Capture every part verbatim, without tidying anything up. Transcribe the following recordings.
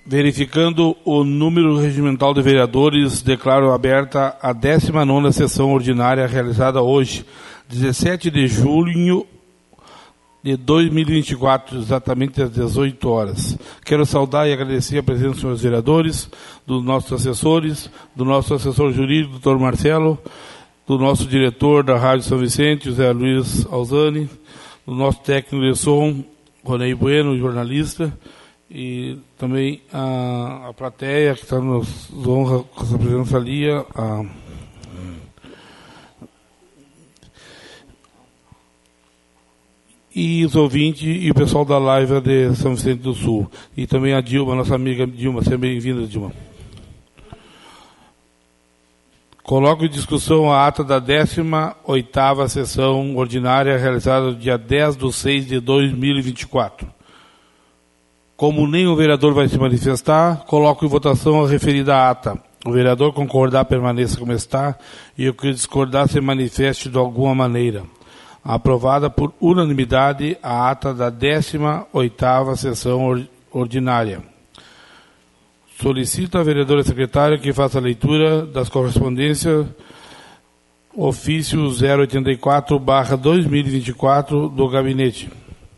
Verificando o número regimental de vereadores, declaro aberta a décima nona sessão ordinária realizada hoje, dezessete de julho de dois mil e vinte e quatro, exatamente às dezoito horas. Quero saudar e agradecer a presença dos senhores vereadores, dos nossos assessores, do nosso assessor jurídico, doutor Marcelo, do nosso diretor da Rádio São Vicente, José Luiz Alzani, do nosso técnico de som, Ronei Bueno, jornalista, e também a, a plateia que está nos honra com essa presença ali, a, e os ouvintes e o pessoal da live de São Vicente do Sul. E também a Dilma, nossa amiga Dilma. Seja bem-vinda, Dilma. Coloco em discussão a ata da décima oitava sessão ordinária realizada no dia dez de seis de dois mil e vinte e quatro. Como nenhum vereador vai se manifestar, coloco em votação a referida ata. O vereador concordar permaneça como está e o que discordar se manifeste de alguma maneira. Aprovada por unanimidade a ata da décima oitava sessão ordinária. Solicito à vereadora secretária que faça a leitura das correspondências ofício zero oitenta e quatro barra dois mil e vinte e quatro do gabinete.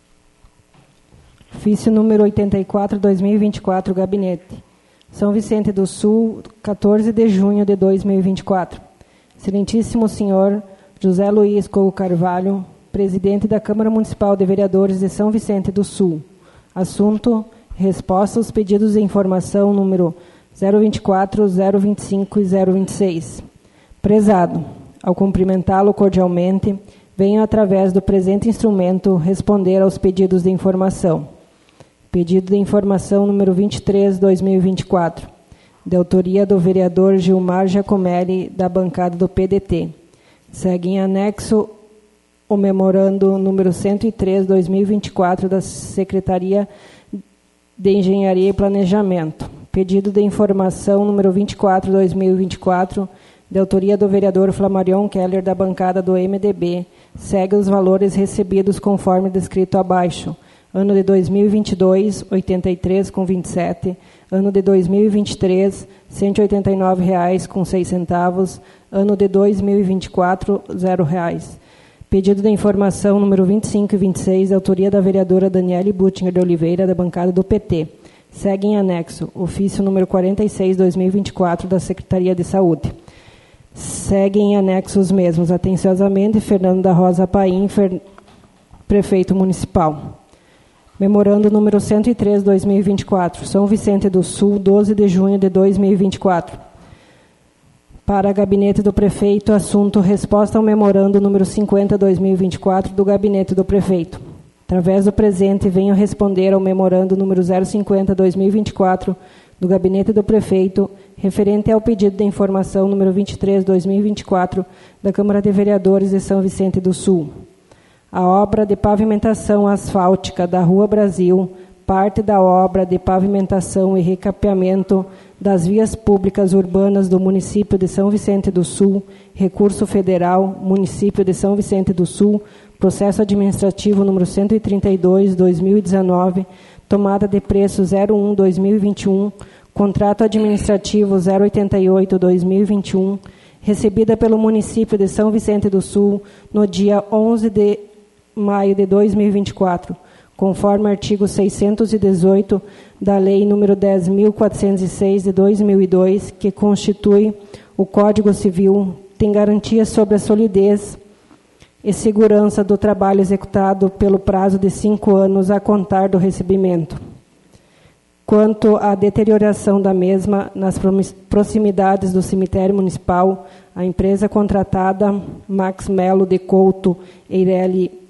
Ofício número oitenta e quatro, dois mil e vinte e quatro, gabinete. São Vicente do Sul, quatorze de junho de dois mil e vinte e quatro. Excelentíssimo senhor José Luiz Couto Carvalho, presidente da Câmara Municipal de Vereadores de São Vicente do Sul. Assunto: resposta aos pedidos de informação número zero vinte e quatro, zero vinte e cinco e zero vinte e seis. Prezado, ao cumprimentá-lo cordialmente, venho através do presente instrumento responder aos pedidos de informação. Pedido de informação número vinte e três, dois mil e vinte e quatro, de autoria do vereador Gilmar Giacomelli, da bancada do P D T. Segue em anexo o memorando número cento e três, dois mil e vinte e quatro, da Secretaria de Engenharia e Planejamento. Pedido de informação número vinte e quatro, dois mil e vinte e quatro, de autoria do vereador Flamarion Keller, da bancada do M D B. Segue os valores recebidos conforme descrito abaixo. Ano de dois mil e vinte e dois, oitenta e três reais e vinte e sete centavos. Ano de dois mil e vinte e três, cento e oitenta e nove reais e seis centavos. Ano de dois mil e vinte e quatro, zero reais. Pedido de informação número vinte e cinco e vinte e seis, de autoria da vereadora Daniele Buttinger de Oliveira, da bancada do P T. Segue em anexo ofício número quarenta e seis, dois mil e vinte e quatro, da Secretaria de Saúde. Segue em anexo os mesmos. Atenciosamente, Fernando da Rosa Paim, Fer... prefeito municipal. Memorando número cento e três, dois mil e vinte e quatro, São Vicente do Sul, doze de junho de dois mil e vinte e quatro. Para gabinete do prefeito, assunto: resposta ao memorando número cinquenta, dois mil e vinte e quatro, do gabinete do prefeito. Através do presente, venho responder ao memorando número zero cinquenta, dois mil e vinte e quatro, do gabinete do prefeito, referente ao pedido de informação número vinte e três, dois mil e vinte e quatro, da Câmara de Vereadores de São Vicente do Sul. A obra de pavimentação asfáltica da Rua Brasil, parte da obra de pavimentação e recapeamento das vias públicas urbanas do município de São Vicente do Sul, recurso federal, município de São Vicente do Sul, processo administrativo número cento e trinta e dois, dois mil e dezenove, tomada de preço zero um, dois mil e vinte e um, contrato administrativo zero oitenta e oito, dois mil e vinte e um, recebida pelo município de São Vicente do Sul no dia onze de maio de dois mil e vinte e quatro, conforme artigo seiscentos e dezoito da Lei número dez mil quatrocentos e seis de dois mil e dois, que constitui o Código Civil, tem garantias sobre a solidez e segurança do trabalho executado pelo prazo de cinco anos a contar do recebimento. Quanto à deterioração da mesma nas proximidades do cemitério municipal, a empresa contratada Max Melo de Couto Eireli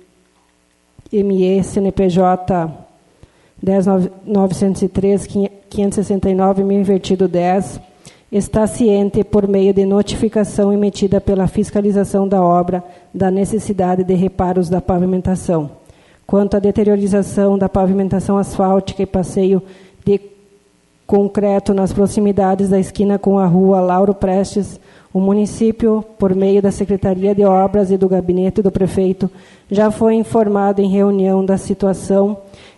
M E C N P J dez mil novecentos e três, quinhentos e sessenta e nove mil invertido dez, está ciente, por meio de notificação emitida pela fiscalização da obra, da necessidade de reparos da pavimentação. Quanto à deteriorização da pavimentação asfáltica e passeio de concreto nas proximidades da esquina com a rua Lauro Prestes, o município, por meio da Secretaria de Obras e do gabinete do prefeito, já foi informado em reunião da situação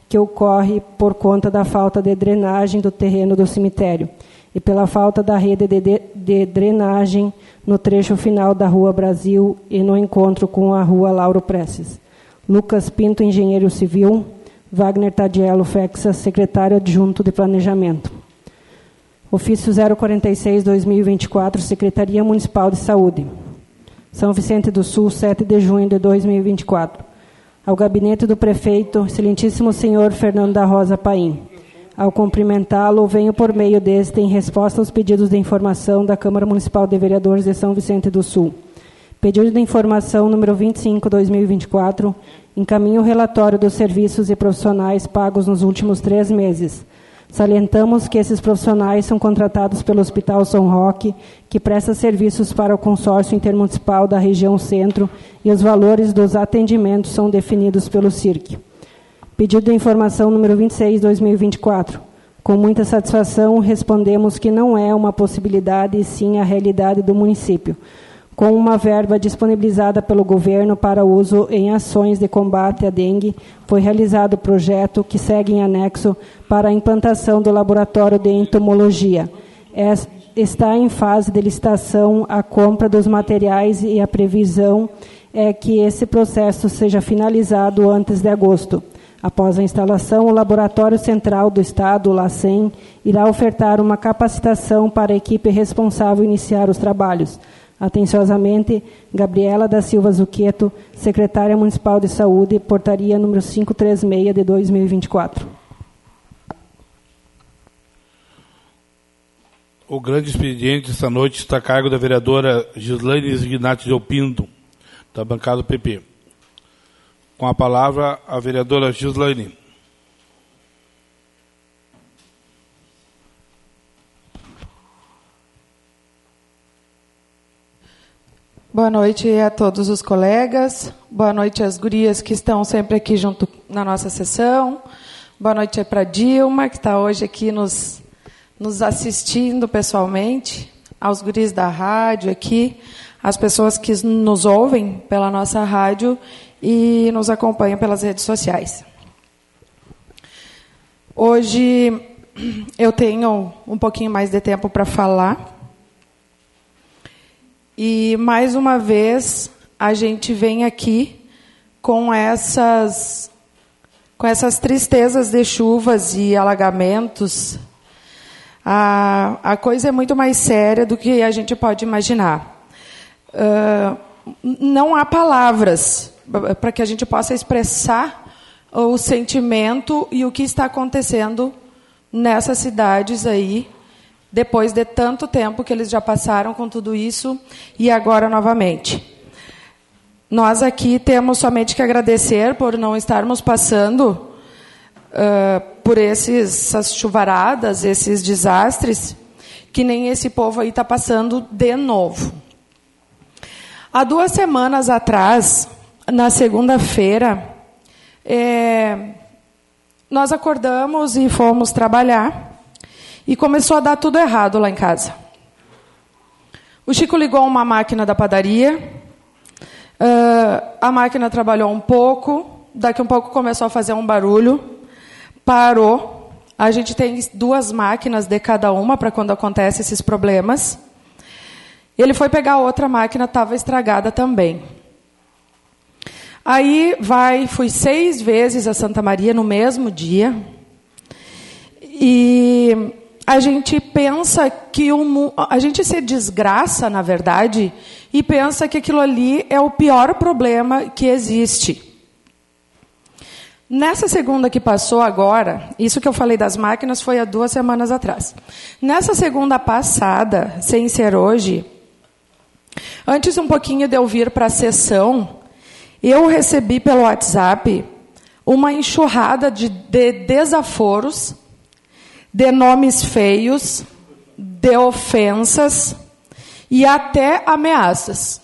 que ocorre por conta da falta de drenagem do terreno do cemitério e pela falta da rede de, de, de drenagem no trecho final da Rua Brasil e no encontro com a Rua Lauro Prestes. Lucas Pinto, engenheiro civil. Wagner Tadiello Fexa, secretário adjunto de Planejamento. Ofício zero quarenta e seis barra dois mil e vinte e quatro, Secretaria Municipal de Saúde. São Vicente do Sul, sete de junho de dois mil e vinte e quatro. Ao gabinete do prefeito, excelentíssimo senhor Fernando da Rosa Paim. Ao cumprimentá-lo, venho por meio deste em resposta aos pedidos de informação da Câmara Municipal de Vereadores de São Vicente do Sul. Pedido de informação número vinte e cinco barra dois mil e vinte e quatro, encaminho o relatório dos serviços e profissionais pagos nos últimos três meses. Salientamos que esses profissionais são contratados pelo Hospital São Roque, que presta serviços para o consórcio intermunicipal da região centro, e os valores dos atendimentos são definidos pelo C I R C. Pedido de informação número vinte e seis barra dois mil e vinte e quatro. Com muita satisfação, respondemos que não é uma possibilidade, e sim a realidade do município. Com uma verba disponibilizada pelo governo para uso em ações de combate à dengue, foi realizado o projeto que segue em anexo para a implantação do laboratório de entomologia. É, está em fase de licitação a compra dos materiais e a previsão é que esse processo seja finalizado antes de agosto. Após a instalação, o Laboratório Central do Estado, o LACEN, irá ofertar uma capacitação para a equipe responsável iniciar os trabalhos. Atenciosamente, Gabriela da Silva Zucchetto, Secretária Municipal de Saúde, portaria número quinhentos e trinta e seis de dois mil e vinte e quatro. O grande expediente esta noite está a cargo da vereadora Gislaine Zignati de Pinto, da bancada do P P. Com a palavra, a vereadora Gislaine. Boa noite a todos os colegas. Boa noite às gurias que estão sempre aqui junto na nossa sessão. Boa noite para a Dilma, que está hoje aqui nos, nos assistindo pessoalmente. Aos guris da rádio aqui, às pessoas que nos ouvem pela nossa rádio e nos acompanham pelas redes sociais. Hoje eu tenho um pouquinho mais de tempo para falar. E, mais uma vez, a gente vem aqui com essas, com essas tristezas de chuvas e alagamentos. A, a coisa é muito mais séria do que a gente pode imaginar. Uh, não há palavras para que a gente possa expressar o sentimento e o que está acontecendo nessas cidades aí, depois de tanto tempo que eles já passaram com tudo isso, e agora novamente. Nós aqui temos somente que agradecer por não estarmos passando uh, por esses, essas chuvaradas, esses desastres, que nem esse povo aí está passando de novo. Há duas semanas atrás, na segunda-feira, é, nós acordamos e fomos trabalhar, e começou a dar tudo errado lá em casa. O Chico ligou uma máquina da padaria, uh, a máquina trabalhou um pouco, daqui a um pouco começou a fazer um barulho, parou. A gente tem duas máquinas de cada uma para quando acontecem esses problemas. Ele foi pegar outra máquina, estava estragada também. Aí vai, fui seis vezes a Santa Maria no mesmo dia, e a gente pensa que o, a gente se desgraça, na verdade, e pensa que aquilo ali é o pior problema que existe. Nessa segunda que passou agora, isso que eu falei das máquinas foi há duas semanas atrás. Nessa segunda passada, sem ser hoje, antes um pouquinho de eu vir para a sessão, eu recebi pelo WhatsApp uma enxurrada de, de desaforos, de nomes feios, de ofensas e até ameaças.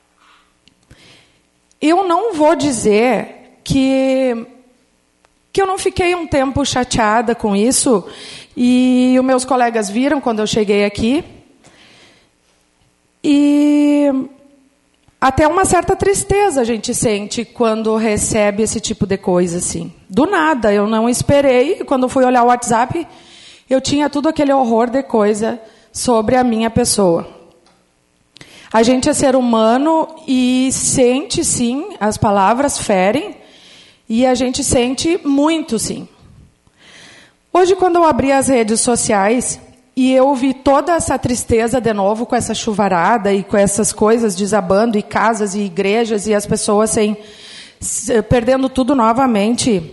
Eu não vou dizer que, que eu não fiquei um tempo chateada com isso, e os meus colegas viram quando eu cheguei aqui. E até uma certa tristeza a gente sente quando recebe esse tipo de coisa, assim. Do nada, eu não esperei. Quando fui olhar o WhatsApp, eu tinha tudo aquele horror de coisa sobre a minha pessoa. A gente é ser humano e sente, sim, as palavras ferem, e a gente sente muito, sim. Hoje, quando eu abri as redes sociais e eu vi toda essa tristeza de novo, com essa chuvarada e com essas coisas desabando, e casas e igrejas, e as pessoas sem, perdendo tudo novamente,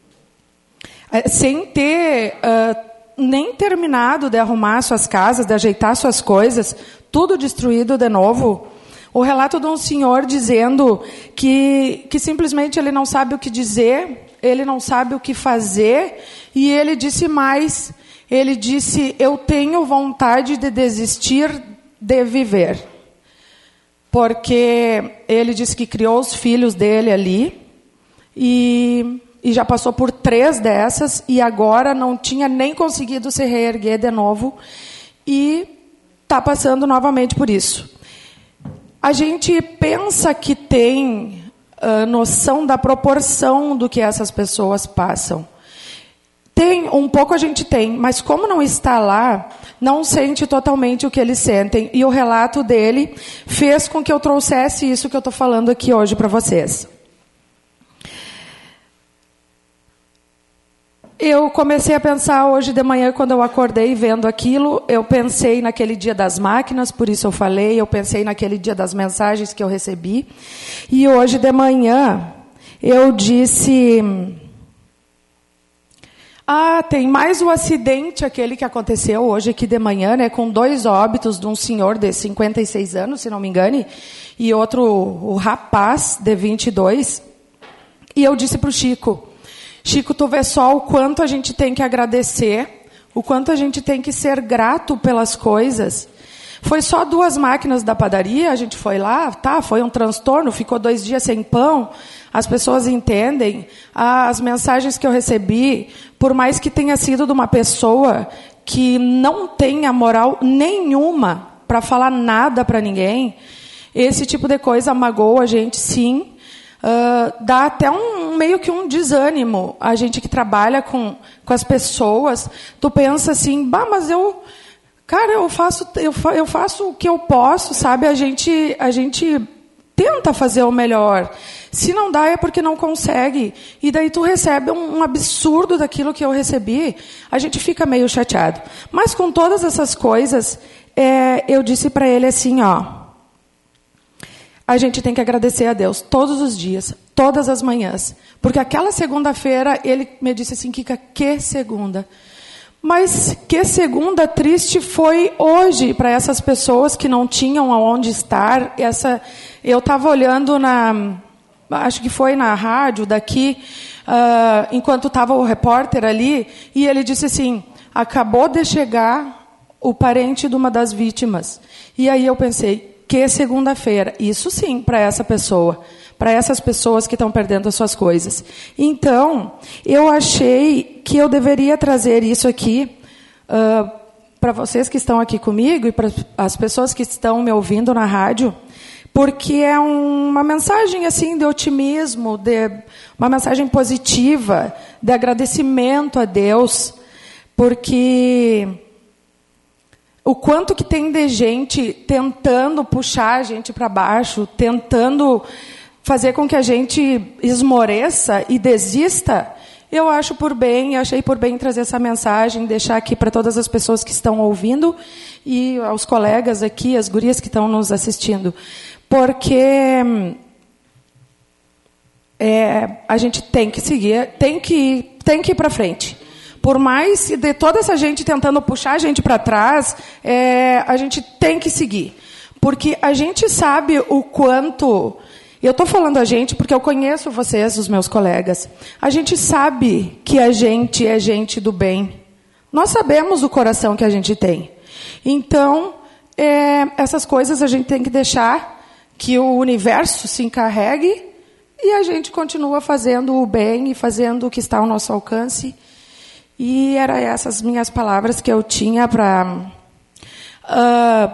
sem ter uh, nem terminado de arrumar suas casas, de ajeitar suas coisas, tudo destruído de novo. O relato de um senhor dizendo que, que simplesmente ele não sabe o que dizer, ele não sabe o que fazer, e ele disse mais, ele disse, eu tenho vontade de desistir de viver. Porque ele disse que criou os filhos dele ali, e, e já passou por três dessas, e agora não tinha nem conseguido se reerguer de novo, e está passando novamente por isso. A gente pensa que tem uh, noção da proporção do que essas pessoas passam. Tem, um pouco a gente tem, mas como não está lá, não sente totalmente o que eles sentem. E o relato dele fez com que eu trouxesse isso que eu estou falando aqui hoje para vocês. Eu comecei a pensar hoje de manhã, quando eu acordei vendo aquilo, eu pensei naquele dia das máquinas, por isso eu falei, eu pensei naquele dia das mensagens que eu recebi. E hoje de manhã eu disse... Ah, tem mais o acidente, aquele que aconteceu hoje aqui de manhã, né, com dois óbitos de um senhor de cinquenta e seis anos, se não me engane, e outro, o rapaz de vinte e dois. E eu disse para o Chico, Chico, tu vê só o quanto a gente tem que agradecer, o quanto a gente tem que ser grato pelas coisas. Foi só duas máquinas da padaria, a gente foi lá, tá, foi um transtorno, ficou dois dias sem pão, as pessoas entendem. As mensagens que eu recebi, por mais que tenha sido de uma pessoa que não tenha moral nenhuma para falar nada para ninguém, esse tipo de coisa magoa a gente, sim. Uh, dá até um, meio que um desânimo. A gente que trabalha com, com as pessoas, tu pensa assim, bah, mas eu, cara, eu faço, eu, fa, eu faço o que eu posso, sabe? A gente, a gente tenta fazer o melhor. Se não dá é porque não consegue. E daí tu recebe um, um absurdo daquilo que eu recebi, a gente fica meio chateado. Mas com todas essas coisas, é, eu disse para ele assim, ó, a gente tem que agradecer a Deus todos os dias, todas as manhãs. Porque aquela segunda-feira, ele me disse assim, Kika, que segunda? Mas que segunda triste foi hoje para essas pessoas que não tinham aonde estar. Essa, eu estava olhando na... acho que foi na rádio daqui, uh, enquanto estava o repórter ali, e ele disse assim, acabou de chegar o parente de uma das vítimas. E aí eu pensei, que segunda-feira? Isso sim, para essa pessoa, para essas pessoas que estão perdendo as suas coisas. Então, eu achei que eu deveria trazer isso aqui uh, para vocês que estão aqui comigo e para as pessoas que estão me ouvindo na rádio, porque é um, uma mensagem assim de otimismo, de, uma mensagem positiva, de agradecimento a Deus, porque o quanto que tem de gente tentando puxar a gente para baixo, tentando fazer com que a gente esmoreça e desista, eu acho por bem, eu achei por bem trazer essa mensagem, deixar aqui para todas as pessoas que estão ouvindo e aos colegas aqui, as gurias que estão nos assistindo. Porque é, a gente tem que seguir, tem que ir, tem que ir para frente. Por mais de toda essa gente tentando puxar a gente para trás, é, a gente tem que seguir. Porque a gente sabe o quanto... Eu estou falando a gente porque eu conheço vocês, os meus colegas. A gente sabe que a gente é gente do bem. Nós sabemos o coração que a gente tem. Então, é, essas coisas a gente tem que deixar que o universo se encarregue e a gente continua fazendo o bem e fazendo o que está ao nosso alcance. E eram essas minhas palavras que eu tinha para uh,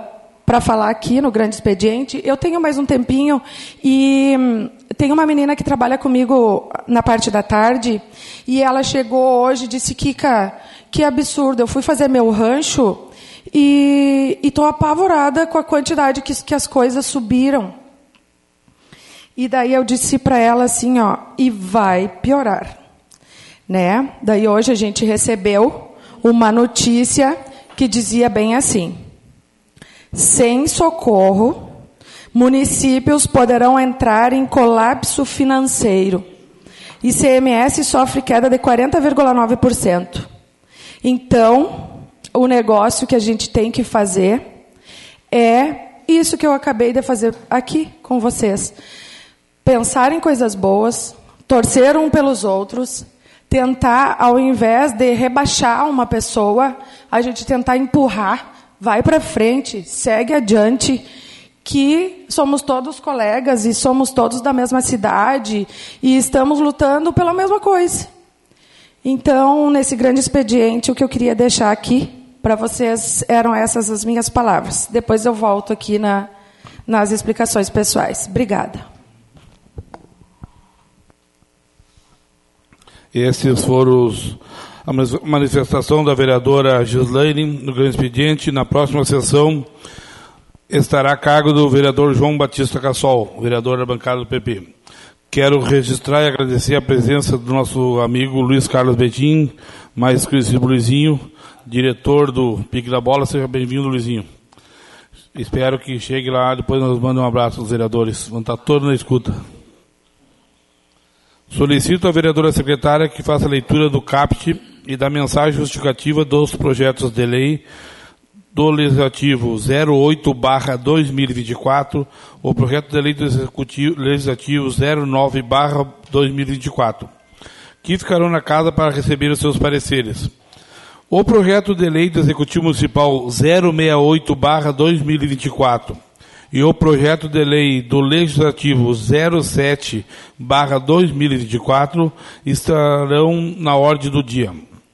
para falar aqui no Grande Expediente. Eu tenho mais um tempinho e tem uma menina que trabalha comigo na parte da tarde e ela chegou hoje e disse, Kika, que absurdo, eu fui fazer meu rancho e estou apavorada com a quantidade que, que as coisas subiram. E daí eu disse para ela assim, ó, e vai piorar. Né? Daí hoje a gente recebeu uma notícia que dizia bem assim, sem socorro, municípios poderão entrar em colapso financeiro. I C M S sofre queda de quarenta vírgula nove por cento. Então, o negócio que a gente tem que fazer é isso que eu acabei de fazer aqui com vocês. Pensar em coisas boas, torcer um pelos outros, tentar, ao invés de rebaixar uma pessoa, a gente tentar empurrar, vai para frente, segue adiante, que somos todos colegas e somos todos da mesma cidade e estamos lutando pela mesma coisa. Então, nesse Grande Expediente, o que eu queria deixar aqui para vocês eram essas as minhas palavras. Depois eu volto aqui na, nas explicações pessoais. Obrigada. Esses foram os, a manifestação da vereadora Gislaine no Grande Expediente. Na próxima sessão estará a cargo do vereador João Batista Cassol, vereador da bancada do P P. Quero registrar e agradecer a presença do nosso amigo Luiz Carlos Betim, mais conhecido Luizinho, diretor do Pique da Bola. Seja bem-vindo, Luizinho. Espero que chegue lá, depois nos mande um abraço aos vereadores. Vão estar todos na escuta. Solicito à vereadora secretária que faça a leitura do caput e da mensagem justificativa dos projetos de lei do Legislativo zero oito barra dois mil e vinte e quatro, o projeto de lei do Executivo Legislativo zero nove barra dois mil e vinte e quatro, que ficarão na casa para receber os seus pareceres. O projeto de lei do Executivo Municipal zero sessenta e oito barra dois mil e vinte e quatro e o projeto de lei do Legislativo zero sete barra dois mil e vinte e quatro estarão na ordem do dia.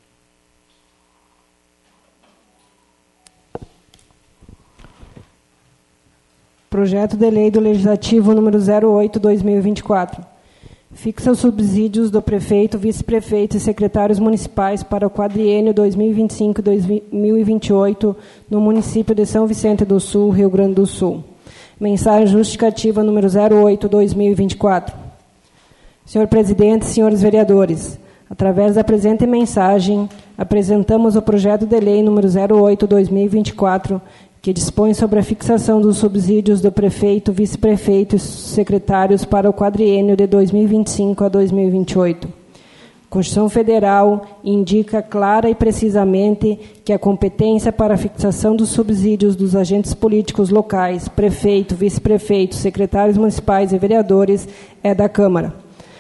Projeto de lei do Legislativo número zero oito barra dois mil e vinte e quatro. Fixa os subsídios do prefeito, vice-prefeito e secretários municipais para o quadriênio dois mil e vinte e cinco a dois mil e vinte e oito no município de São Vicente do Sul, Rio Grande do Sul. Mensagem justificativa número zero oito barra dois mil e vinte e quatro. Senhor presidente, senhores vereadores, através da presente mensagem, apresentamos o projeto de lei número zero oito barra dois mil e vinte e quatro, que dispõe sobre a fixação dos subsídios do prefeito, vice-prefeito e secretários para o quadriênio de dois mil e vinte e cinco a dois mil e vinte e oito. A Constituição Federal indica clara e precisamente que a competência para a fixação dos subsídios dos agentes políticos locais, prefeito, vice-prefeito, secretários municipais e vereadores é da Câmara.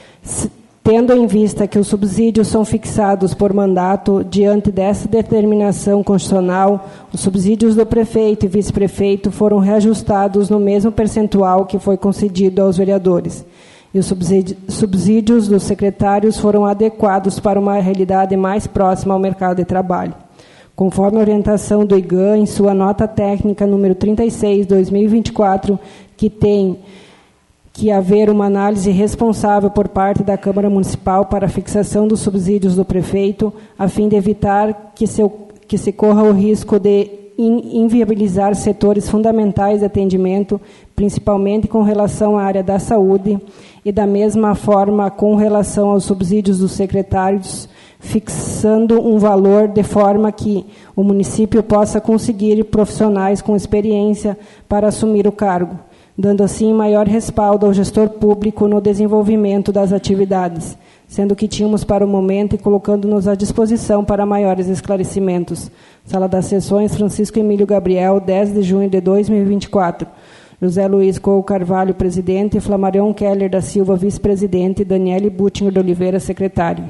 Tendo em vista que os subsídios são fixados por mandato, diante dessa determinação constitucional, os subsídios do prefeito e vice-prefeito foram reajustados no mesmo percentual que foi concedido aos vereadores. E os subsídios dos secretários foram adequados para uma realidade mais próxima ao mercado de trabalho. Conforme a orientação do I G A M, em sua nota técnica número trinta e seis, dois mil e vinte e quatro, que tem que haver uma análise responsável por parte da Câmara Municipal para a fixação dos subsídios do prefeito, a fim de evitar que se, que se corra o risco de in, inviabilizar setores fundamentais de atendimento, principalmente com relação à área da saúde, e da mesma forma com relação aos subsídios dos secretários, fixando um valor de forma que o município possa conseguir profissionais com experiência para assumir o cargo, dando assim maior respaldo ao gestor público no desenvolvimento das atividades, sendo que tínhamos para o momento e colocando-nos à disposição para maiores esclarecimentos. Sala das Sessões, Francisco Emílio Gabriel, dez de junho de dois mil e vinte e quatro. José Luiz Couto Carvalho, presidente, Flamarion Keller da Silva, vice-presidente, Daniele Buttinger de Oliveira, secretário.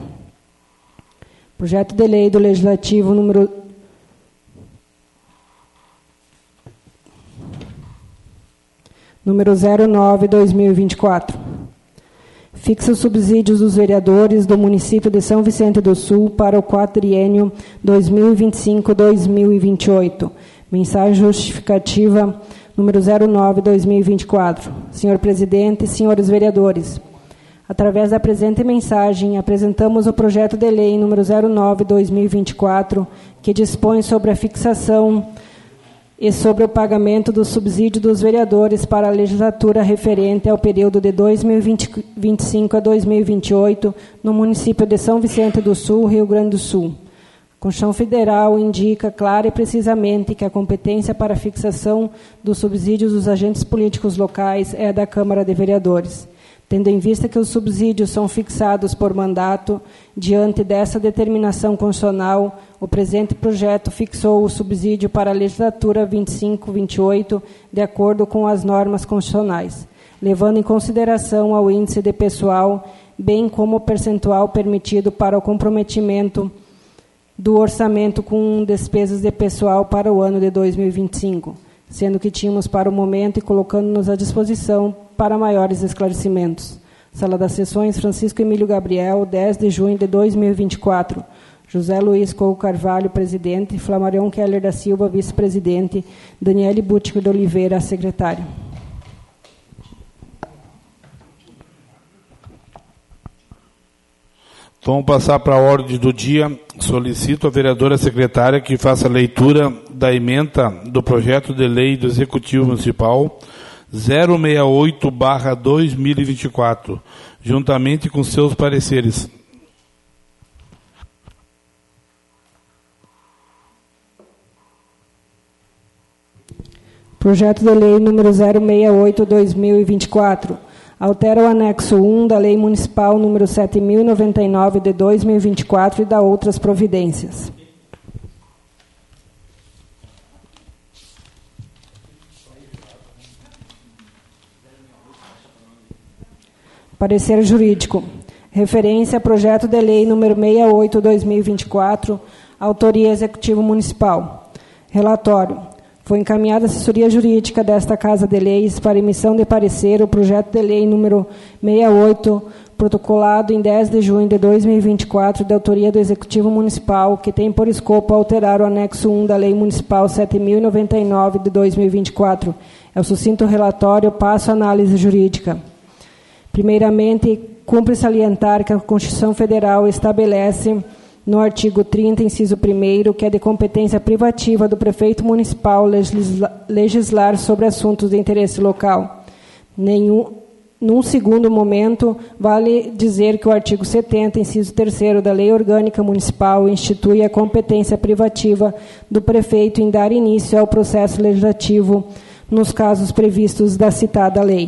Projeto de lei do Legislativo número número zero nove barra dois mil e vinte e quatro. Fixa os subsídios dos vereadores do município de São Vicente do Sul para o quadriênio dois mil e vinte e cinco a dois mil e vinte e oito. Mensagem justificativa número zero nove barra dois mil e vinte e quatro. Senhor Presidente, senhores vereadores, através da presente mensagem, apresentamos o projeto de lei número zero nove barra dois mil e vinte e quatro, que dispõe sobre a fixação e sobre o pagamento do subsídio dos vereadores para a legislatura referente ao período de dois mil e vinte e cinco a dois mil e vinte e oito no município de São Vicente do Sul, Rio Grande do Sul. A Constituição Federal indica clara e precisamente que a competência para a fixação dos subsídios dos agentes políticos locais é a da Câmara de Vereadores. Tendo em vista que os subsídios são fixados por mandato, diante dessa determinação constitucional, o presente projeto fixou o subsídio para a legislatura vinte e cinco a vinte e oito, de acordo com as normas constitucionais, levando em consideração ao índice de pessoal, bem como o percentual permitido para o comprometimento do orçamento com despesas de pessoal para o ano de dois mil e vinte e cinco, sendo que tínhamos para o momento e colocando-nos à disposição para maiores esclarecimentos. Sala das Sessões, Francisco Emílio Gabriel, dez de junho de dois mil e vinte e quatro. José Luiz Couto Carvalho, presidente. Flamarion Keller da Silva, vice-presidente. Daniele Butcher de Oliveira, secretária. Então, vamos passar para a ordem do dia. Solicito a vereadora secretária que faça a leitura da ementa do projeto de lei do Executivo Municipal zero seis oito barra dois mil e vinte e quatro, juntamente com seus pareceres. Projeto de lei número zero seis oito barra dois mil e vinte e quatro. Altera o anexo um da Lei Municipal número sete mil e noventa e nove de dois mil e vinte e quatro e dá outras providências. Parecer jurídico. Referência a projeto de lei número sessenta e oito barra dois mil e vinte e quatro, autoria Executivo Municipal. Relatório. Foi encaminhada a assessoria jurídica desta Casa de Leis para emissão de parecer o projeto de lei número sessenta e oito, protocolado em dez de junho de dois mil e vinte e quatro, de autoria do Executivo Municipal, que tem por escopo alterar o anexo um da Lei Municipal sete mil e noventa e nove de dois mil e vinte e quatro. É o sucinto relatório, passo à análise jurídica. Primeiramente, cumpre salientar que a Constituição Federal estabelece, no artigo trinta, inciso primeiro, que é de competência privativa do prefeito municipal legisla- legislar sobre assuntos de interesse local. Nenhum, num segundo momento, vale dizer que o artigo setenta, inciso terceiro da Lei Orgânica Municipal institui a competência privativa do prefeito em dar início ao processo legislativo nos casos previstos da citada lei.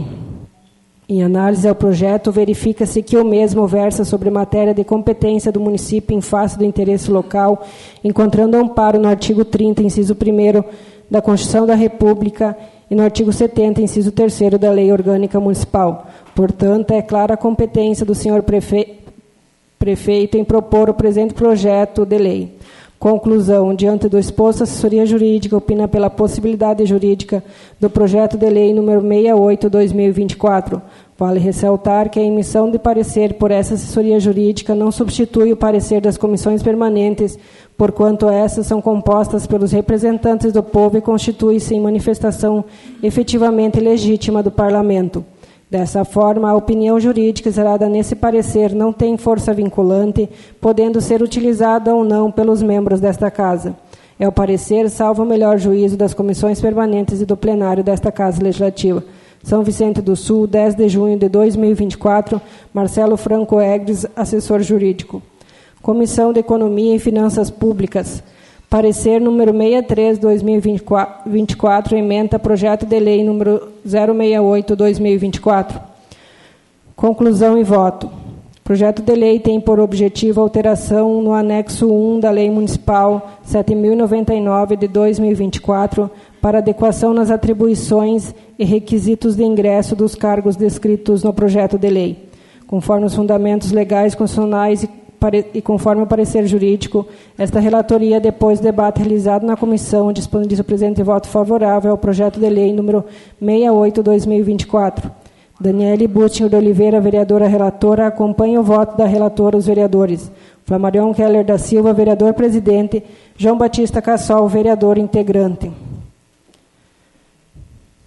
Em análise ao projeto, verifica-se que o mesmo versa sobre matéria de competência do município em face do interesse local, encontrando amparo no artigo trinta, inciso primeiro da Constituição da República e no artigo setenta, inciso terceiro da Lei Orgânica Municipal. Portanto, é clara a competência do senhor prefe... prefeito em propor o presente projeto de lei. Conclusão. Diante do exposto, a assessoria jurídica opina pela possibilidade jurídica do projeto de lei número sessenta e oito barra dois mil e vinte e quatro. Vale ressaltar que a emissão de parecer por essa assessoria jurídica não substitui o parecer das comissões permanentes, porquanto essas são compostas pelos representantes do povo e constituem-se em manifestação efetivamente legítima do Parlamento. Dessa forma, a opinião jurídica gerada nesse parecer não tem força vinculante, podendo ser utilizada ou não pelos membros desta Casa. É o parecer, salvo o melhor juízo das comissões permanentes e do plenário desta Casa Legislativa. São Vicente do Sul, dez de junho de dois mil e vinte e quatro, Marcelo Franco Egres, assessor jurídico. Comissão de Economia e Finanças Públicas. Parecer número sessenta e três barra dois mil e vinte e quatro, ementa projeto de lei número zero seis oito barra dois mil e vinte e quatro. Conclusão e voto. Projeto de lei tem por objetivo alteração no anexo um da Lei Municipal sete mil e noventa e nove de dois mil e vinte e quatro para adequação nas atribuições e requisitos de ingresso dos cargos descritos no projeto de lei, conforme os fundamentos legais, constitucionais e e conforme o parecer jurídico, esta relatoria, depois do debate realizado na comissão, disponibiliza o presente voto favorável ao projeto de lei número sessenta e oito barra dois mil e vinte e quatro. Daniele Butcher de Oliveira, vereadora relatora, acompanha o voto da relatora, os vereadores. Flamarion Keller da Silva, vereador presidente. João Batista Cassol, vereador integrante.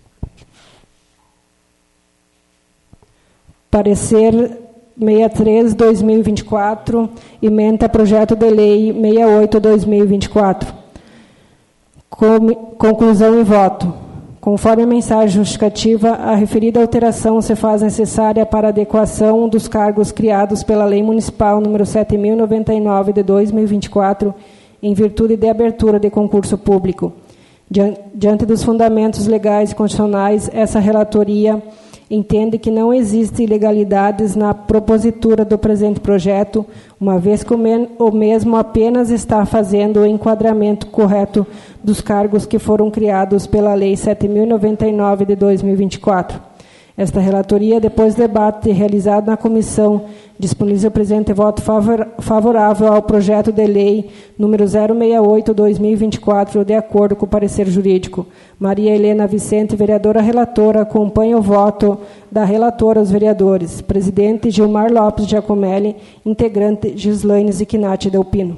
Parecer sessenta e três, dois mil e vinte e quatro, ementa projeto de lei sessenta e oito, dois mil e vinte e quatro. Conclusão e voto. Conforme a mensagem justificativa, a referida alteração se faz necessária para a adequação dos cargos criados pela Lei Municipal número sete mil e noventa e nove de dois mil e vinte e quatro, em virtude de abertura de concurso público. Diante dos fundamentos legais e constitucionais, essa relatoria entende que não existe ilegalidades na propositura do presente projeto, uma vez que o mesmo apenas está fazendo o enquadramento correto dos cargos que foram criados pela Lei sete mil e noventa e nove de dois mil e vinte e quatro. Esta relatoria, depois do debate realizado na comissão, disponibiliza o presente voto favorável ao projeto de lei número zero sessenta e oito, dois mil e vinte e quatro, de acordo com o parecer jurídico. Maria Helena Vicente, vereadora relatora, acompanha o voto da relatora aos vereadores. Presidente Gilmar Lopes Giacomelli, integrante Gislaine Zichinati Delpino.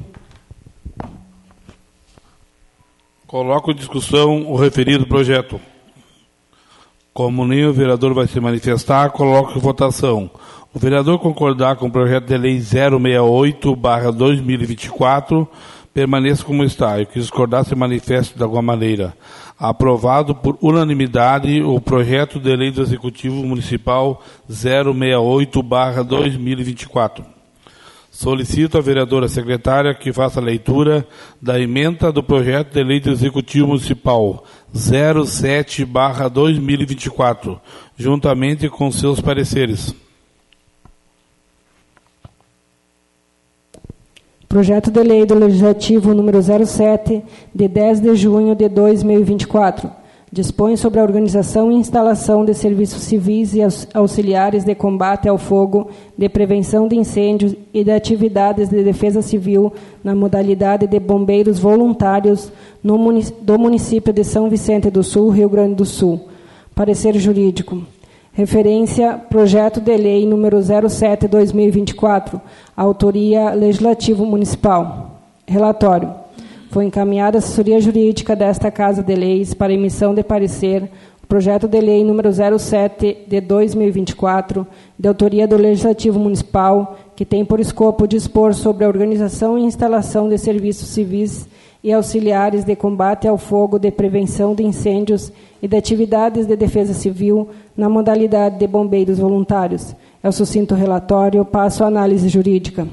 Coloco em discussão o referido projeto. Como nem o vereador vai se manifestar, coloco em votação. O vereador concordar com o projeto de lei zero sessenta e oito barra dois mil e vinte e quatro, permaneça como está. E o que discordar se manifeste de alguma maneira. Aprovado por unanimidade o projeto de lei do Executivo Municipal zero sessenta e oito barra dois mil e vinte e quatro. Solicito à vereadora secretária que faça a leitura da emenda do projeto de lei do Executivo Municipal zero sete barra dois mil e vinte e quatro, juntamente com seus pareceres. Projeto de lei do Legislativo número zero sete, de dez de junho de dois mil e vinte e quatro. Dispõe sobre a organização e instalação de serviços civis e auxiliares de combate ao fogo, de prevenção de incêndios e de atividades de defesa civil na modalidade de bombeiros voluntários no munic- do município de São Vicente do Sul, Rio Grande do Sul. Parecer jurídico. Referência, projeto de lei número zero sete, dois mil e vinte e quatro, autoria Legislativo Municipal. Relatório. Foi encaminhada a assessoria jurídica desta Casa de Leis para emissão de parecer o projeto de lei número zero sete de dois mil e vinte e quatro, de autoria do Legislativo Municipal, que tem por escopo dispor sobre a organização e instalação de serviços civis e auxiliares de combate ao fogo, de prevenção de incêndios e de atividades de defesa civil na modalidade de bombeiros voluntários. É o sucinto relatório, passo à análise jurídica.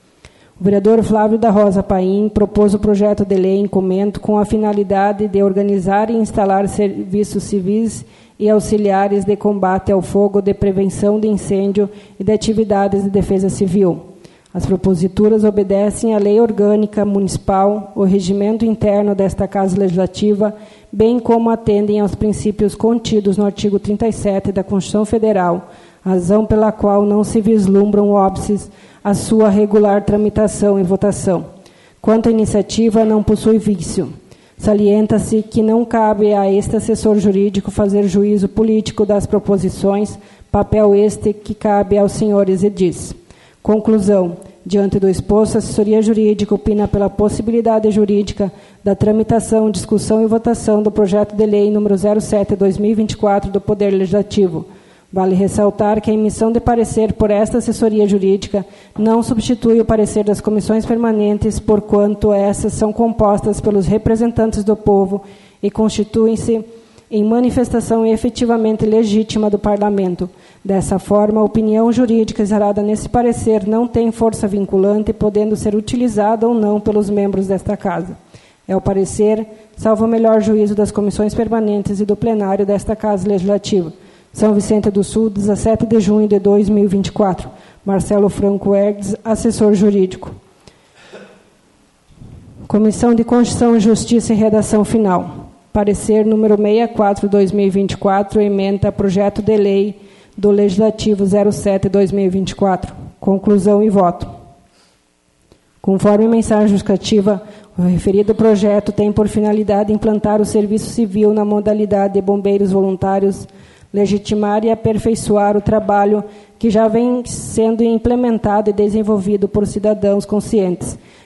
O vereador Flávio da Rosa Paim propôs o projeto de lei em comento com a finalidade de organizar e instalar serviços civis e auxiliares de combate ao fogo, de prevenção de incêndio e de atividades de defesa civil. As proposituras obedecem à Lei Orgânica Municipal, o regimento interno desta Casa Legislativa, bem como atendem aos princípios contidos no artigo trinta e sete da Constituição Federal, razão pela qual não se vislumbram óbices a sua regular tramitação e votação. Quanto à iniciativa, não possui vício. Salienta-se que não cabe a este assessor jurídico fazer juízo político das proposições, papel este que cabe aos senhores edis. Conclusão. Diante do exposto, a assessoria jurídica opina pela possibilidade jurídica da tramitação, discussão e votação do projeto de lei número zero sete, dois mil e vinte e quatro do Poder Legislativo. Vale ressaltar que a emissão de parecer por esta assessoria jurídica não substitui o parecer das comissões permanentes, porquanto essas são compostas pelos representantes do povo e constituem-se em manifestação efetivamente legítima do Parlamento. Dessa forma, a opinião jurídica exarada nesse parecer não tem força vinculante, podendo ser utilizada ou não pelos membros desta Casa. É o parecer, salvo o melhor juízo das comissões permanentes e do plenário desta Casa Legislativa. São Vicente do Sul, dezessete de junho de dois mil e vinte e quatro. Marcelo Franco Erdes, assessor jurídico. Comissão de Constituição, Justiça e Redação Final. Parecer número sessenta e quatro, dois mil e vinte e quatro, ementa projeto de lei do Legislativo zero sete, dois mil e vinte e quatro. Conclusão e voto. Conforme mensagem justificativa, o referido projeto tem por finalidade implantar o serviço civil na modalidade de bombeiros voluntários, legitimar e aperfeiçoar o trabalho que já vem sendo implementado e desenvolvido por cidadãos conscientes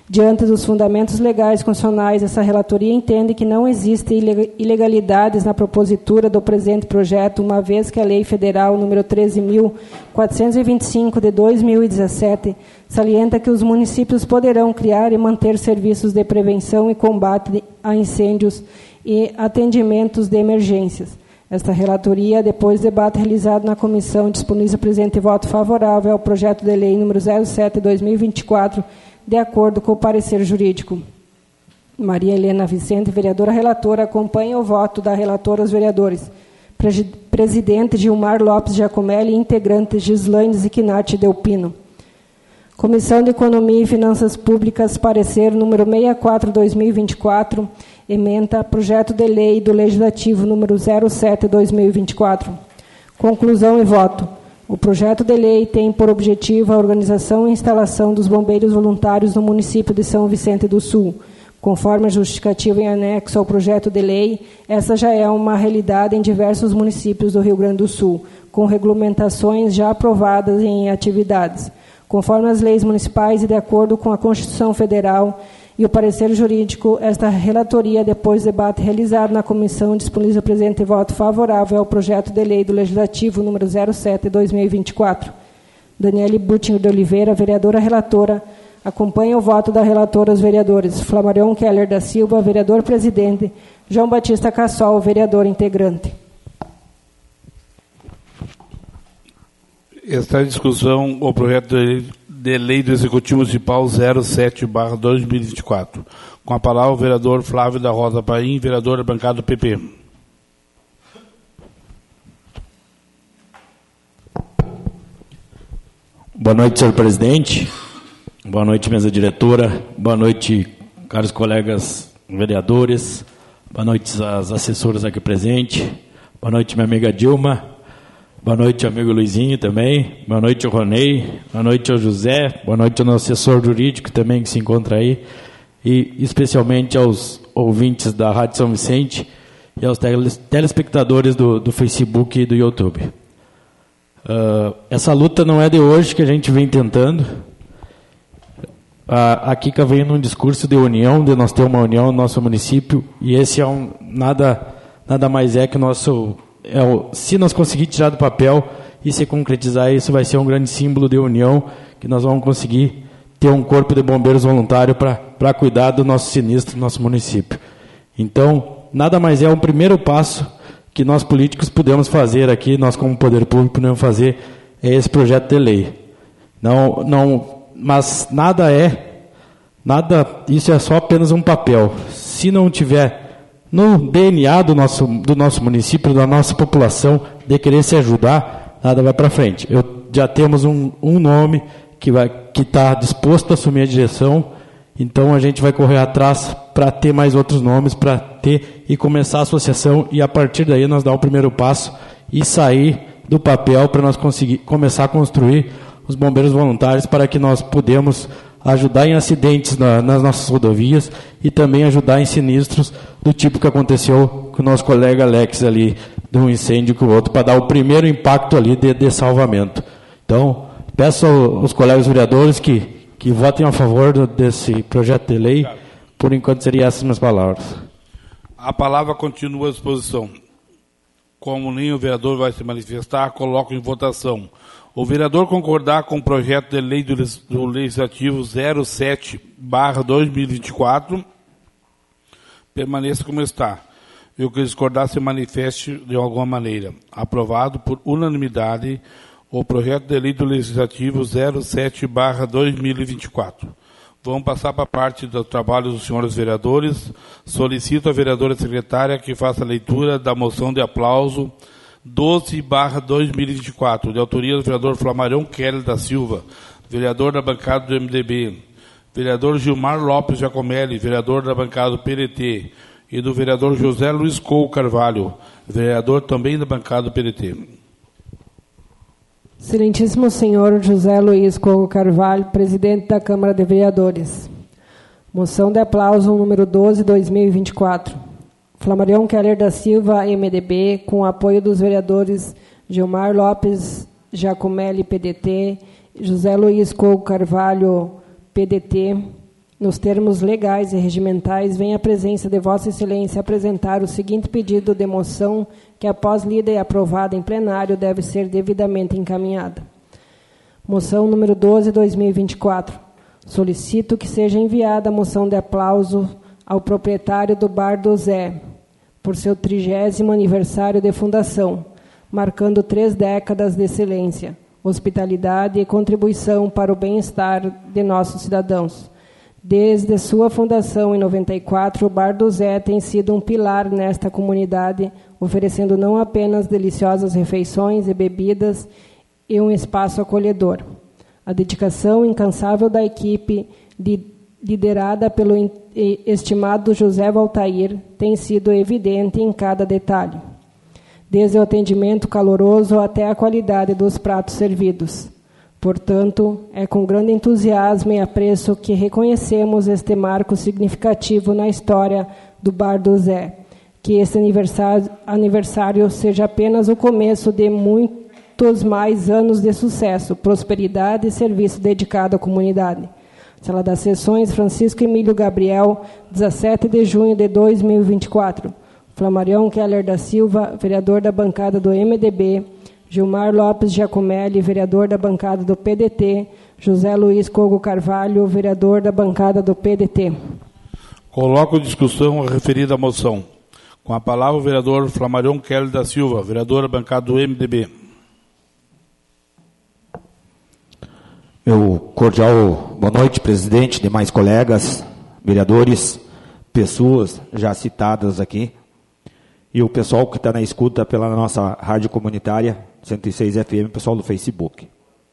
Diante dos fundamentos legais e constitucionais, essa relatoria entende que não existem ilegalidades na propositura do presente projeto, uma vez que a Lei Federal número treze mil quatrocentos e vinte e cinco, de dois mil e dezessete, salienta que os municípios poderão criar e manter serviços de prevenção e combate a incêndios e atendimentos de emergências. Esta relatoria, depois do debate realizado na comissão, disponibiliza presente voto favorável ao projeto de lei número zero sete barra dois mil e vinte e quatro, de acordo com o parecer jurídico. Maria Helena Vicente, vereadora relatora, acompanha o voto da relatora aos vereadores. Presidente Gilmar Lopes Giacomelli, integrante Gislaine Zichinatti Delpino. Comissão de Economia e Finanças Públicas, parecer número sessenta e quatro barra dois mil e vinte e quatro, ementa projeto de lei do Legislativo número zero sete barra dois mil e vinte e quatro. Conclusão e voto. O projeto de lei tem por objetivo a organização e instalação dos bombeiros voluntários no município de São Vicente do Sul. Conforme a justificativa em anexo ao projeto de lei, essa já é uma realidade em diversos municípios do Rio Grande do Sul, com regulamentações já aprovadas em atividades. Conforme as leis municipais e de acordo com a Constituição Federal e o parecer jurídico, esta relatoria, depois do debate realizado na comissão, disponibiliza presente voto favorável ao projeto de lei do Legislativo número zero sete barra dois mil e vinte e quatro. Daniele Butin de Oliveira, vereadora relatora, acompanha o voto da relatora aos vereadores. Flamarion Keller da Silva, vereador presidente. João Batista Cassol, vereador integrante. Está em discussão o projeto de lei, de lei do Executivo Municipal zero sete barra dois mil e vinte e quatro. Com a palavra o vereador Flávio da Rosa Paim, vereador da bancada do P P. Boa noite, senhor presidente. Boa noite, mesa diretora. Boa noite, caros colegas vereadores. Boa noite às assessoras aqui presentes. Boa noite, minha amiga Dilma. Boa noite, amigo Luizinho também. Boa noite, ao Ronei. Boa noite, ao José. Boa noite ao nosso assessor jurídico também que se encontra aí. E especialmente aos ouvintes da Rádio São Vicente e aos telespectadores do, do Facebook e do YouTube. Uh, essa luta não é de hoje que a gente vem tentando. A, a Kika vem num discurso de união, de nós ter uma união no nosso município, e esse é um, nada, nada mais é que o nosso... É o, se nós conseguir tirar do papel e se concretizar isso, vai ser um grande símbolo de união, que nós vamos conseguir ter um corpo de bombeiros voluntário para cuidar do nosso sinistro, do nosso município. Então, nada mais é um primeiro passo que nós políticos podemos fazer aqui, nós como poder público podemos fazer, é esse projeto de lei. Não, não, mas nada é, nada, isso é só apenas um papel. Se não tiver no D N A do nosso, do nosso município, da nossa população, de querer se ajudar, nada vai para frente. Eu, já temos um, um nome que vai, que está disposto a assumir a direção, então a gente vai correr atrás para ter mais outros nomes, para ter e começar a associação, e a partir daí nós dar o primeiro passo e sair do papel para nós conseguir começar a construir os bombeiros voluntários, para que nós podemos ajudar em acidentes na, nas nossas rodovias e também ajudar em sinistros do tipo que aconteceu com o nosso colega Alex ali, de um incêndio com o outro, para dar o primeiro impacto ali de, de salvamento. Então, peço aos colegas vereadores que, que votem a favor do, desse projeto de lei. Por enquanto, seriam essas minhas palavras. A palavra continua à disposição. Como nem o vereador vai se manifestar, coloco em votação. O vereador concordar com o projeto de lei do, do Legislativo zero sete barra dois mil e vinte e quatro, permaneça como está. E o que discordar se manifeste de alguma maneira. Aprovado por unanimidade o projeto de lei do Legislativo zero sete barra dois mil e vinte e quatro. Vamos passar para a parte do trabalho dos senhores vereadores. Solicito a vereadora secretária que faça a leitura da moção de aplauso doze barra dois mil e vinte e quatro, de autoria do vereador Flamarion Keller da Silva, vereador da bancada do M D B, vereador Gilmar Lopes Giacomelli, vereador da bancada do P D T, e do vereador José Luiz Couto Carvalho, vereador também da bancada do P D T. Excelentíssimo senhor José Luiz Couto Carvalho, presidente da Câmara de Vereadores. Moção de aplauso número doze barra dois mil e vinte e quatro. Flamarion Keller da Silva, M D B, com apoio dos vereadores Gilmar Lopes Giacomelli, P D T, José Luiz Couto Carvalho, P D T, nos termos legais e regimentais, vem à presença de Vossa Excelência apresentar o seguinte pedido de moção, que após lida e aprovada em plenário, deve ser devidamente encaminhada. Moção número doze, dois mil e vinte e quatro. Solicito que seja enviada a moção de aplauso ao proprietário do Bar do Zé, por seu trigésimo aniversário de fundação, marcando três décadas de excelência, hospitalidade e contribuição para o bem-estar de nossos cidadãos. Desde sua fundação em noventa e quatro, o Bar do Zé tem sido um pilar nesta comunidade, oferecendo não apenas deliciosas refeições e bebidas e um espaço acolhedor. A dedicação incansável da equipe, liderada pelo estimado José Valtair, tem sido evidente em cada detalhe, desde o atendimento caloroso até a qualidade dos pratos servidos. Portanto, é com grande entusiasmo e apreço que reconhecemos este marco significativo na história do Bar do Zé. Que este aniversário, aniversário seja apenas o começo de muitos mais anos de sucesso, prosperidade e serviço dedicado à comunidade. Sala das Sessões, Francisco Emílio Gabriel, dezessete de junho de dois mil e vinte e quatro. Flamarion Keller da Silva, vereador da bancada do M D B, Gilmar Lopes Giacomelli, vereador da bancada do P D T, José Luiz Cogo Carvalho, vereador da bancada do P D T. Coloco em discussão a referida moção. Com a palavra o vereador Flamarion Keller da Silva, vereador da bancada do M D B. Meu cordial boa noite, presidente, demais colegas, vereadores, pessoas já citadas aqui, e o pessoal que está na escuta pela nossa rádio comunitária, cento e seis F M, pessoal do Facebook.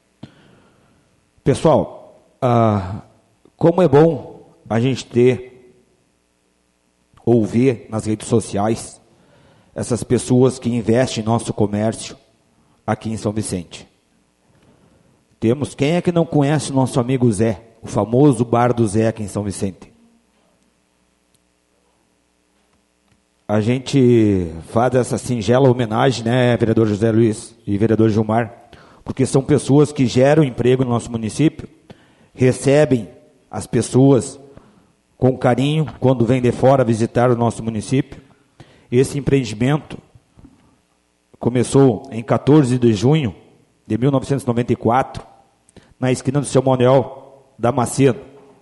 Pessoal, ah, como é bom a gente ter, ouvir nas redes sociais, essas pessoas que investem em nosso comércio aqui em São Vicente. Temos, quem é que não conhece o nosso amigo Zé, o famoso Bar do Zé aqui em São Vicente? A gente faz essa singela homenagem, né, vereador José Luiz e vereador Gilmar, porque são pessoas que geram emprego no nosso município, recebem as pessoas com carinho quando vêm de fora visitar o nosso município. Esse empreendimento começou em quatorze de junho de mil novecentos e noventa e quatro, na esquina do Seu Manuel Damasceno.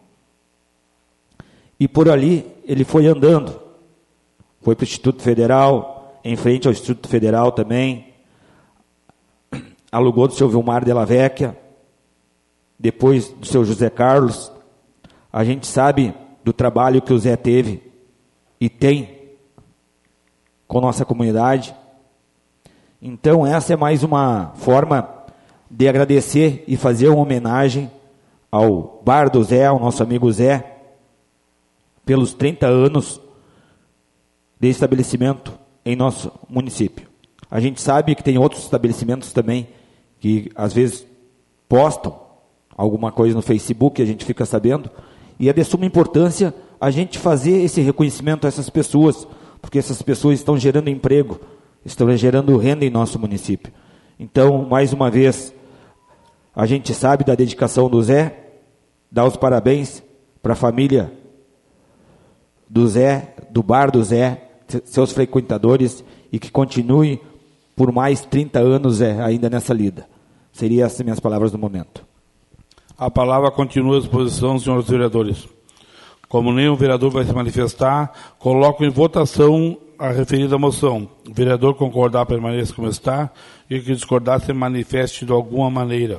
E por ali ele foi andando. Foi para o Instituto Federal, em frente ao Instituto Federal também, alugou do seu Vilmar de la Vecchia, depois do seu José Carlos. A gente sabe do trabalho que o Zé teve e tem com nossa comunidade. Então essa é mais uma forma de agradecer e fazer uma homenagem ao Bar do Zé, ao nosso amigo Zé, pelos trinta anos de estabelecimento em nosso município. A gente sabe que tem outros estabelecimentos também que às vezes postam alguma coisa no Facebook, a gente fica sabendo, e é de suma importância a gente fazer esse reconhecimento a essas pessoas, porque essas pessoas estão gerando emprego, estão gerando renda em nosso município. Então, mais uma vez, a gente sabe da dedicação do Zé, dá os parabéns para a família do Zé, do Bar do Zé, seus frequentadores, e que continue por mais trinta anos é, ainda nessa lida. Seriam essas minhas palavras no momento. A palavra continua à disposição, senhores vereadores. Como nenhum vereador vai se manifestar, coloco em votação a referida moção. O vereador concordar, permaneça como está, e que discordar se manifeste de alguma maneira.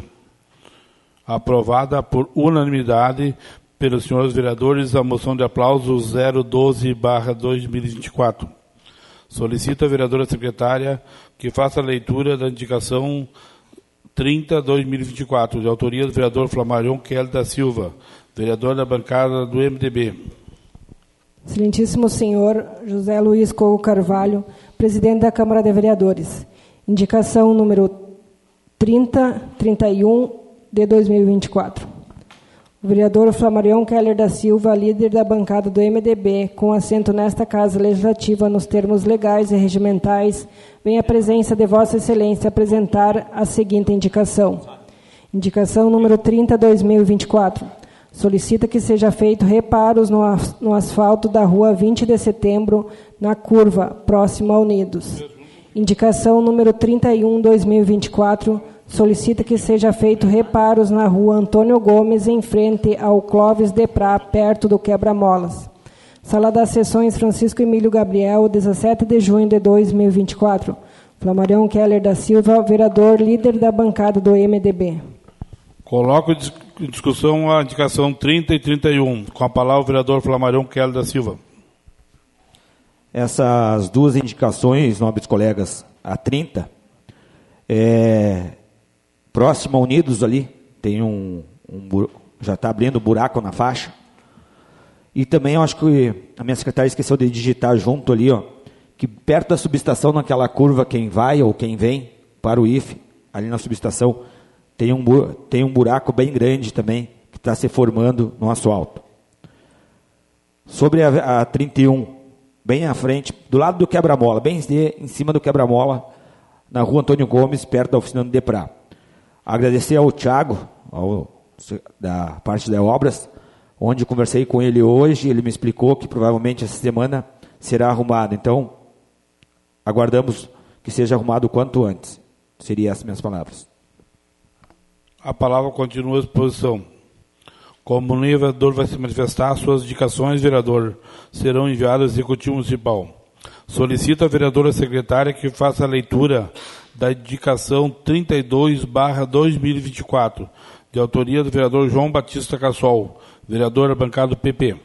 Aprovada por unanimidade pelos senhores vereadores a moção de aplauso zero doze barra dois mil e vinte e quatro. Solicito a vereadora secretária que faça a leitura da indicação trinta barra dois mil e vinte e quatro, de autoria do vereador Flamarion Keller da Silva, vereador da bancada do M D B. Excelentíssimo senhor José Luiz Cogo Carvalho, presidente da Câmara de Vereadores. Indicação número trinta, trinta e um de dois mil e vinte e quatro. O vereador Flamarion Keller da Silva, líder da bancada do M D B, com assento nesta Casa Legislativa nos termos legais e regimentais, vem à presença de Vossa Excelência apresentar a seguinte indicação. Indicação número trinta, dois mil e vinte e quatro. solicita que seja feito reparos no, no asfalto da rua vinte de setembro, na curva, próximo a Unidos. Indicação número trinta e um, dois mil e vinte e quatro, solicita que seja feito reparos na rua Antônio Gomes, em frente ao Clóvis de Prá, perto do Quebra-Molas. Sala das Sessões Francisco Emílio Gabriel, dezessete de junho de dois mil e vinte e quatro. Flamarion Keller da Silva, vereador, líder da bancada do M D B. Coloco em discussão a indicação trinta e trinta e um. Com a palavra o vereador Flamarion Keller da Silva. Essas duas indicações, nobres colegas, a trinta, é, próximo a Unidos ali, tem um, um já está abrindo buraco na faixa. E também eu acho que a minha secretária esqueceu de digitar junto ali, ó, que perto da subestação, naquela curva, quem vai ou quem vem para o I F E, ali na subestação, tem um, tem um buraco bem grande também, que está se formando no asfalto. Sobre a, a trinta e um, bem à frente, do lado do quebra-mola, bem em cima do quebra-mola, na rua Antônio Gomes, perto da oficina do Deprá. Agradecer ao Thiago, ao, da parte das obras, onde eu conversei com ele hoje, ele me explicou que provavelmente essa semana será arrumado. Então, aguardamos que seja arrumado o quanto antes. Seriam essas minhas palavras. A palavra continua à exposição. Como o vereador vai se manifestar, suas indicações, vereador, serão enviadas ao Executivo Municipal. Solicito a vereadora secretária que faça a leitura da indicação trinta e dois barra dois mil e vinte e quatro, de autoria do vereador João Batista Cassol, vereador da bancada do P P.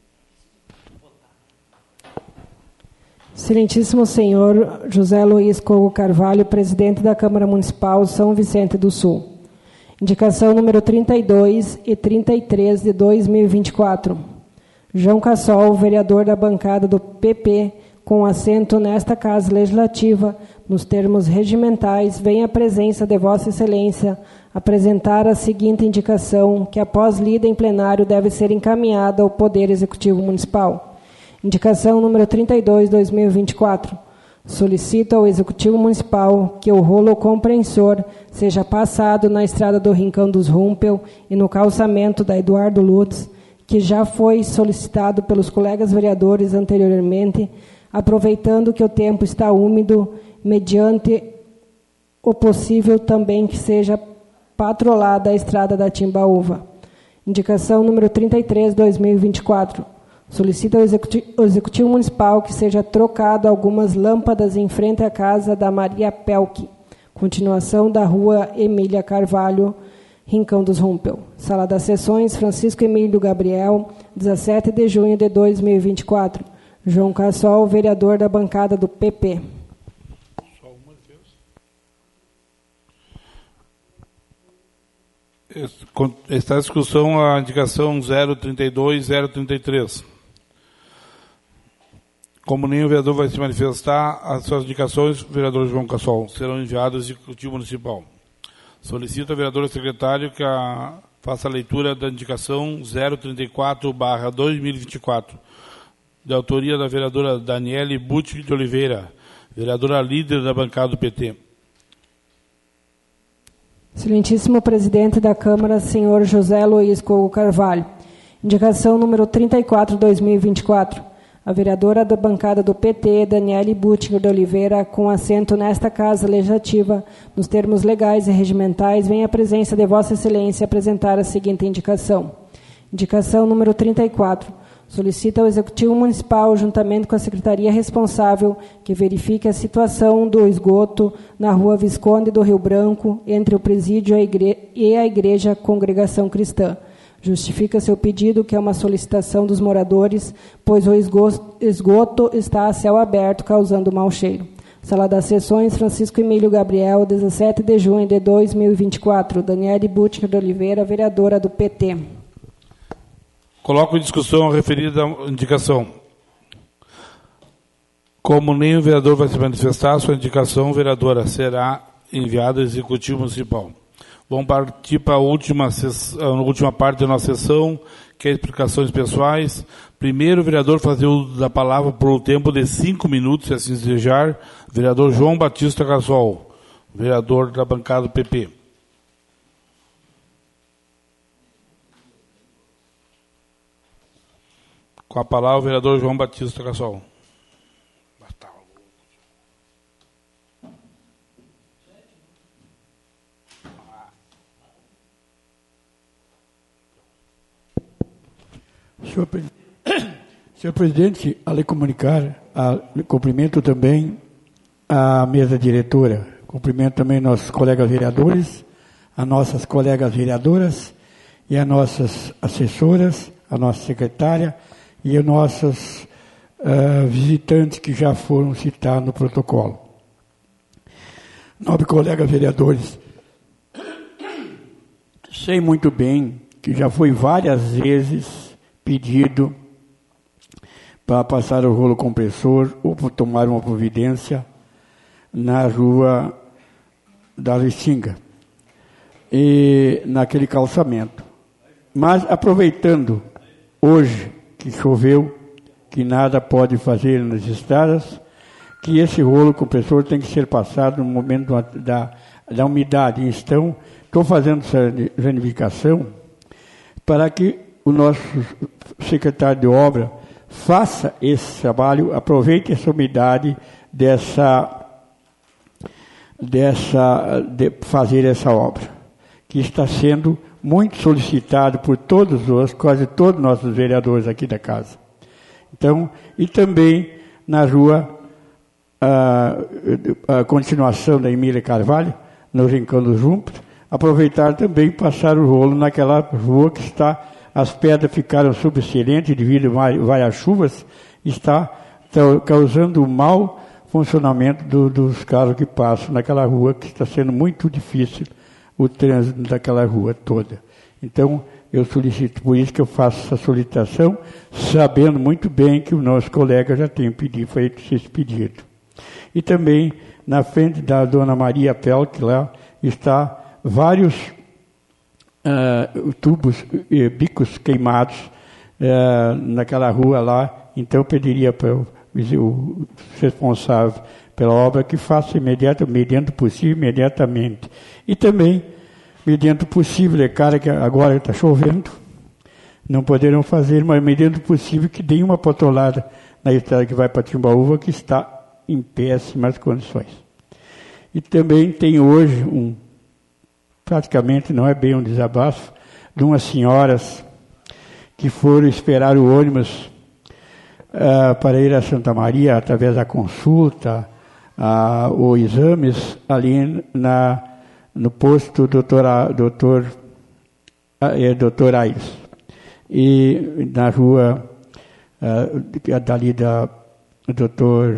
Excelentíssimo senhor José Luiz Cogo Carvalho, presidente da Câmara Municipal São Vicente do Sul. Indicação número trinta e dois e trinta e três de dois mil e vinte e quatro. João Cassol, vereador da bancada do P P, com assento nesta Casa Legislativa, nos termos regimentais, vem à presença de Vossa Excelência apresentar a seguinte indicação, que após lida em plenário deve ser encaminhada ao Poder Executivo Municipal. Indicação número trinta e dois, dois mil e vinte e quatro. Solicito ao Executivo Municipal que o rolo compressor seja passado na estrada do Rincão dos Rumpel e no calçamento da Eduardo Lutz, que já foi solicitado pelos colegas vereadores anteriormente, aproveitando que o tempo está úmido, mediante o possível também que seja patrolada a estrada da Timbaúva. Indicação número trinta e três, dois mil e vinte e quatro. Solicita ao Executivo, ao Executivo Municipal que seja trocado algumas lâmpadas em frente à casa da Maria Pelk, continuação da rua Emília Carvalho, Rincão dos Rumpel. Sala das Sessões, Francisco Emílio Gabriel, dezessete de junho de dois mil e vinte e quatro. João Cassol, vereador da bancada do P P. Só uma vez. Está em discussão a indicação zero trinta e dois, zero trinta e três. Como nenhum vereador vai se manifestar, as suas indicações, vereador João Cassol, serão enviadas ao Executivo Municipal. Solicito a vereadora secretária que a, faça a leitura da indicação zero trinta e quatro barra dois mil e vinte e quatro, de autoria da vereadora Daniele Butti de Oliveira, vereadora líder da bancada do P T. Excelentíssimo presidente da Câmara, senhor José Luiz Cogo Carvalho. Indicação número trinta e quatro, dois mil e vinte e quatro. A vereadora da bancada do P T, Daniele Buttinger de Oliveira, com assento nesta Casa Legislativa, nos termos legais e regimentais, vem à presença de Vossa Excelência apresentar a seguinte indicação. Indicação número trinta e quatro. Solicita ao Executivo Municipal, juntamente com a Secretaria responsável, que verifique a situação do esgoto na rua Visconde do Rio Branco, entre o presídio e a Igreja Congregação Cristã. Justifica seu pedido, que é uma solicitação dos moradores, pois o esgoto está a céu aberto, causando mau cheiro. Sala das Sessões, Francisco Emílio Gabriel, dezessete de junho de dois mil e vinte e quatro. Daniele Buttinger de Oliveira, vereadora do P T. Coloco em discussão a referida indicação. Como nenhum vereador vai se manifestar, sua indicação, vereadora, será enviada ao Executivo Municipal. Vamos partir para a última, a última parte da nossa sessão, que é explicações pessoais. Primeiro, o vereador fazer uso da palavra por um tempo de cinco minutos, se assim desejar. Vereador João Batista Cassol, vereador da bancada do P P. Com a palavra o vereador João Batista Cassol. Senhor, Senhor presidente, a lei comunicar, a, cumprimento também a mesa diretora, cumprimento também nossos colegas vereadores, as nossas colegas vereadoras e as nossas assessoras, a nossa secretária e os nossos uh, visitantes que já foram citados no protocolo. Nobre colegas vereadores, sei muito bem que já foi várias vezes pedido para passar o rolo compressor ou para tomar uma providência na rua da Restinga e naquele calçamento. Mas aproveitando hoje que choveu, que nada pode fazer nas estradas, que esse rolo compressor tem que ser passado no momento da, da umidade. Então, estou fazendo essa verificação para que o nosso secretário de obra faça esse trabalho, aproveite essa umidade dessa, dessa, de fazer essa obra, que está sendo muito solicitado por todos os, quase todos os nossos vereadores aqui da casa. Então, e também na rua, a, a continuação da Emília Carvalho, no Rincão do Juntos, aproveitar também passar o rolo naquela rua que está. As pedras ficaram subexcelentes devido a várias chuvas, está causando um mau funcionamento do, dos carros que passam naquela rua, que está sendo muito difícil o trânsito daquela rua toda. Então, eu solicito, por isso que eu faço essa solicitação, sabendo muito bem que o nosso colega já tem pedido, feito esse pedido. E também, na frente da dona Maria Pelk, lá, está vários Uh, tubos e bicos queimados uh, naquela rua lá. Então eu pediria para o, o responsável pela obra que faça imediato, mediante o possível, imediatamente. E também, mediante o possível, é claro que agora está chovendo, não poderão fazer, mas mediante o possível que dê uma patolada na estrada que vai para Timbaúva, que está em péssimas condições. E também tem hoje um praticamente não é bem um desabafo, de umas senhoras que foram esperar o ônibus uh, para ir a Santa Maria através da consulta uh, ou exames ali na, no posto doutor, doutor, uh, doutor Aires. E na rua uh, dali da doutor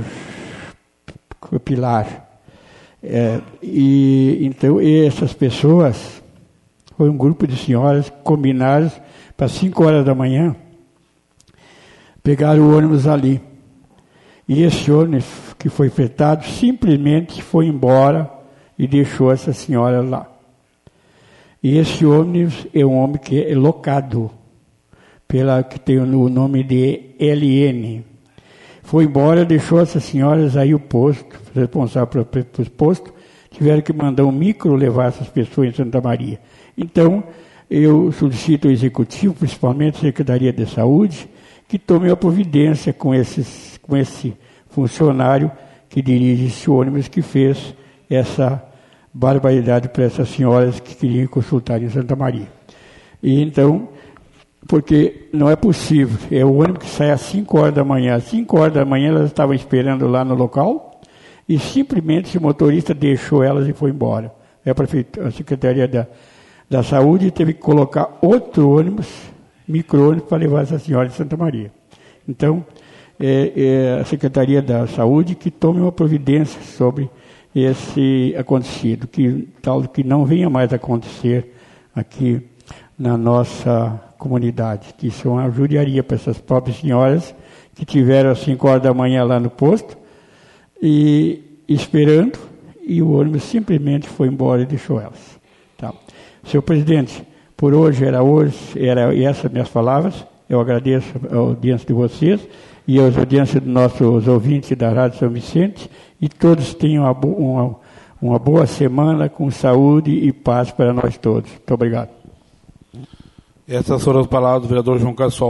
Pilar. É, e então e essas pessoas, foi um grupo de senhoras que combinaram para cinco horas da manhã pegar o ônibus ali. E esse ônibus que foi fretado simplesmente foi embora e deixou essa senhora lá. E esse ônibus é um ônibus que é locado, pela, que tem o nome de L N. Foi embora, deixou essas senhoras aí o posto, responsável pelos postos, tiveram que mandar um micro levar essas pessoas em Santa Maria. Então, eu solicito ao Executivo, principalmente a Secretaria de Saúde, que tome a providência com, esses, com esse funcionário que dirige esse ônibus que fez essa barbaridade para essas senhoras que queriam consultar em Santa Maria. E então, porque não é possível, é o ônibus que sai às cinco horas da manhã, às cinco horas da manhã elas estavam esperando lá no local e simplesmente esse motorista deixou elas e foi embora. A, prefeitura, a Secretaria da, da Saúde teve que colocar outro ônibus, micro-ônibus, para levar essa senhora de Santa Maria. Então, é, é a Secretaria da Saúde que tome uma providência sobre esse acontecido, que tal que não venha mais acontecer aqui na nossa comunidade, que isso é uma judiaria para essas pobres senhoras que tiveram às cinco horas da manhã lá no posto e esperando, e o ônibus simplesmente foi embora e deixou elas. Tá. Senhor presidente, por hoje era hoje, era essas minhas palavras. Eu agradeço a audiência de vocês e as audiências dos nossos ouvintes da Rádio São Vicente, e todos tenham uma, uma, uma boa semana com saúde e paz para nós todos. Muito obrigado. Essas foram as palavras do vereador João Cassol.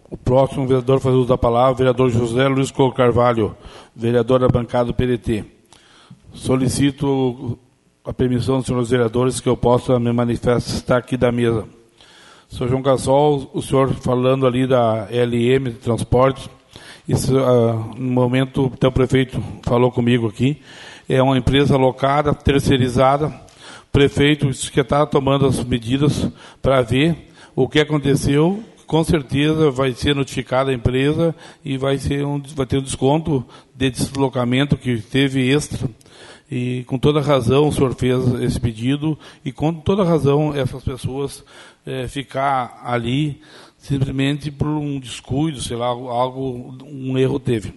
O próximo vereador a fazer uso da palavra, vereador José Luiz Couto Carvalho, vereador da bancada do P D T. Solicito a permissão dos senhores vereadores que eu possa me manifestar aqui da mesa. senhor João Cassol, o senhor falando ali da L M de Transportes, isso, uh, no momento até o prefeito falou comigo aqui, é uma empresa alocada, terceirizada, o prefeito que está tomando as medidas para ver o que aconteceu. Com certeza vai ser notificada a empresa e vai, ser um, vai ter um desconto de deslocamento que teve extra. E com toda razão o senhor fez esse pedido e com toda razão essas pessoas é, ficar ali simplesmente por um descuido, sei lá, algo, um erro teve.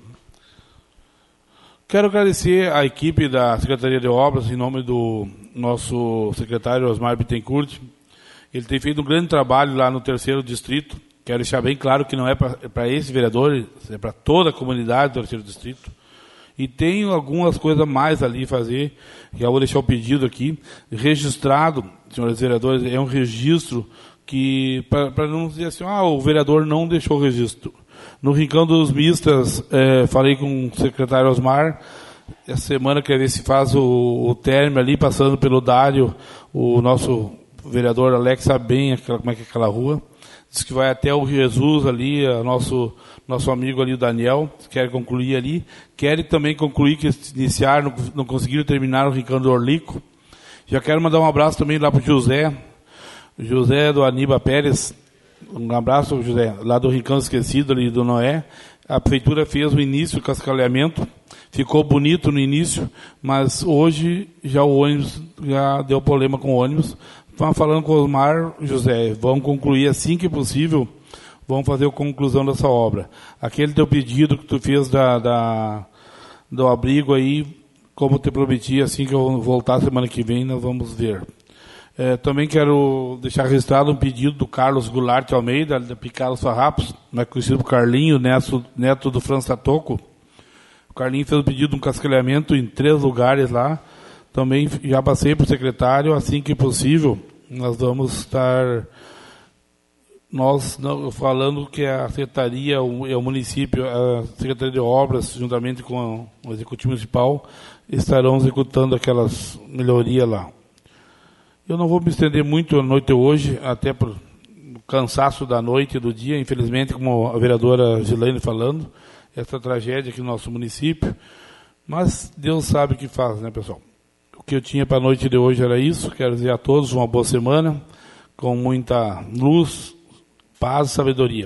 Quero agradecer à equipe da Secretaria de Obras, em nome do nosso secretário Osmar Bittencourt. Ele tem feito um grande trabalho lá no terceiro distrito. Quero deixar bem claro que não é para esse vereador, é para toda a comunidade do terceiro distrito. E tem algumas coisas mais ali a fazer, já vou deixar o pedido aqui. Registrado, senhores vereadores, é um registro que, para não dizer assim, ah, o vereador não deixou o registro. No Rincão dos Mistas, é, falei com o secretário Osmar, essa semana quer ver se faz o, o término ali, passando pelo Dário, o nosso vereador Alex sabe bem aquela, como é que é aquela rua. Diz que vai até o Jesus ali, a nosso, nosso amigo ali, o Daniel, quer concluir ali. Quer também concluir que iniciar, não, não conseguiram terminar o Rincão do Orlico. Já quero mandar um abraço também lá para o José, José do Aníbal Pérez. Um abraço, José, lá do Rincão Esquecido, ali do Noé. A prefeitura fez o início do cascalhamento, ficou bonito no início, mas hoje já o ônibus, já deu problema com o ônibus. Estava falando com o Osmar, José, vamos concluir assim que possível, vamos fazer a conclusão dessa obra. Aquele teu pedido que tu fez da, da, do abrigo aí, como te prometi, assim que eu voltar semana que vem, nós vamos ver. É, também quero deixar registrado um pedido do Carlos Goulart Almeida, da Picada dos Farrapos, mais conhecido por Carlinho, neto, neto do França Toco. O Carlinho fez um pedido de um cascalhamento em três lugares lá. Também já passei para o secretário, assim que possível, nós vamos estar, nós não, falando que a Secretaria, o, o município, a Secretaria de Obras, juntamente com o Executivo Municipal, estarão executando aquelas melhorias lá. Eu não vou me estender muito à noite hoje, até por cansaço da noite e do dia, infelizmente, como a vereadora Gilaine falando, essa tragédia aqui no nosso município, mas Deus sabe o que faz, né, pessoal? O que eu tinha para a noite de hoje era isso. Quero dizer a todos uma boa semana, com muita luz, paz e sabedoria.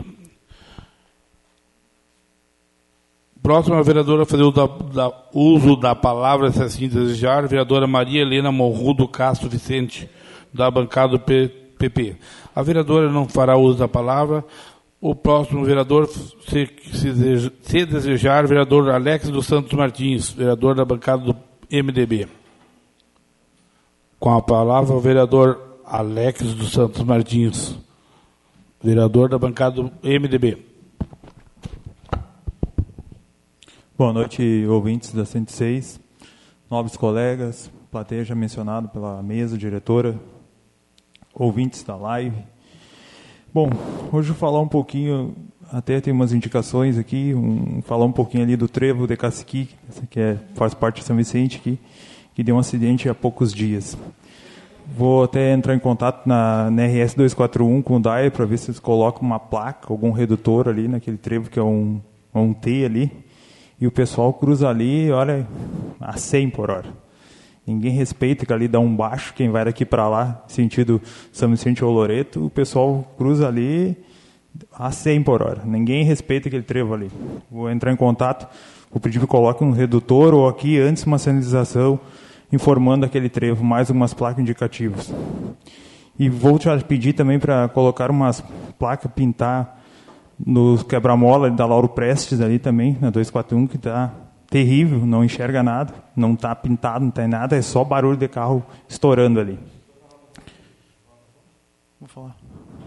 Próxima vereadora a fazer o da, da, uso da palavra, se assim desejar, vereadora Maria Helena Morrudo Castro Vicente, da bancada do P P. A vereadora não fará uso da palavra. O próximo vereador, se, se, se desejar, vereador Alex dos Santos Martins, vereador da bancada do M D B. Com a palavra, o vereador Alex dos Santos Martins, vereador da bancada do M D B. Boa noite, ouvintes da cento e seis, nobres colegas, plateia já mencionado pela mesa, diretora, ouvintes da live. Bom, hoje eu vou falar um pouquinho, até tem umas indicações aqui, um, falar um pouquinho ali do trevo de Caciqui, que é, faz parte de São Vicente, aqui, que deu um acidente há poucos dias. Vou até entrar em contato na, na R S duzentos e quarenta e um com o D A I para ver se eles colocam uma placa, algum redutor ali naquele trevo que é um, um T ali, e o pessoal cruza ali, olha, a cem por hora. Ninguém respeita que ali dá um baixo, quem vai daqui para lá, sentido São Vicente ou Loreto, o pessoal cruza ali a cem por hora. Ninguém respeita aquele trevo ali. Vou entrar em contato, vou pedir que coloque um redutor ou aqui antes uma sinalização informando aquele trevo, mais umas placas indicativas. E vou te pedir também para colocar umas placas, pintar nos quebra-mola da Lauro Prestes ali também, na duzentos e quarenta e um, que está terrível, não enxerga nada, não está pintado, não tem nada, é só barulho de carro estourando ali. Vou falar.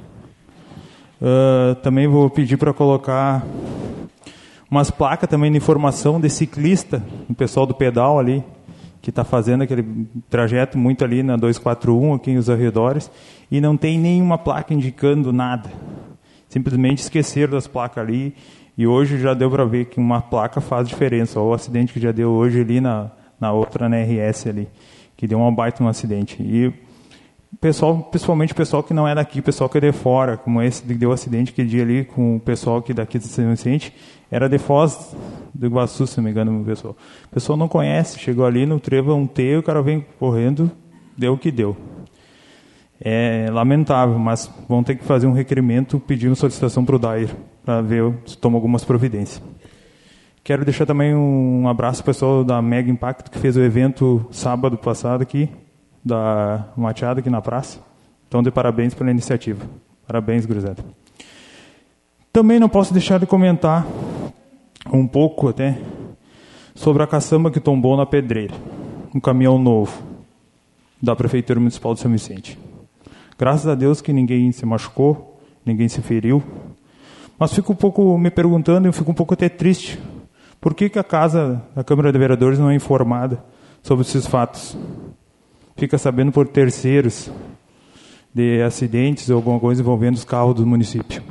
Uh, também vou pedir para colocar umas placas também de informação de ciclista, o pessoal do pedal ali, que está fazendo aquele trajeto muito ali na duzentos e quarenta e um, aqui nos arredores, e não tem nenhuma placa indicando nada. Simplesmente esqueceram das placas ali, e hoje já deu para ver que uma placa faz diferença. Olha o acidente que já deu hoje ali na, na outra, na R S ali, que deu um baita no acidente. E pessoal, principalmente o pessoal que não é daqui, o pessoal que é de fora, como esse que deu acidente aquele dia ali com o pessoal que daqui de São Vicente, era de Foz do Iguaçu, se não me engano, o pessoal. O pessoal não conhece, chegou ali no trevo um T, o cara vem correndo, deu o que deu. É lamentável, mas vão ter que fazer um requerimento pedindo solicitação para o D A I R, para ver se toma algumas providências. Quero deixar também um abraço ao pessoal da Mega Impacto, que fez o evento sábado passado aqui, da Mateada aqui na praça. Então, de parabéns pela iniciativa. Parabéns, gurizada. Também não posso deixar de comentar um pouco até sobre a caçamba que tombou na Pedreira, um caminhão novo da Prefeitura Municipal de São Vicente. Graças a Deus que ninguém se machucou, ninguém se feriu, mas fico um pouco me perguntando, eu fico um pouco até triste, por que que a casa da Câmara de Vereadores não é informada sobre esses fatos? Fica sabendo por terceiros de acidentes ou alguma coisa envolvendo os carros do município.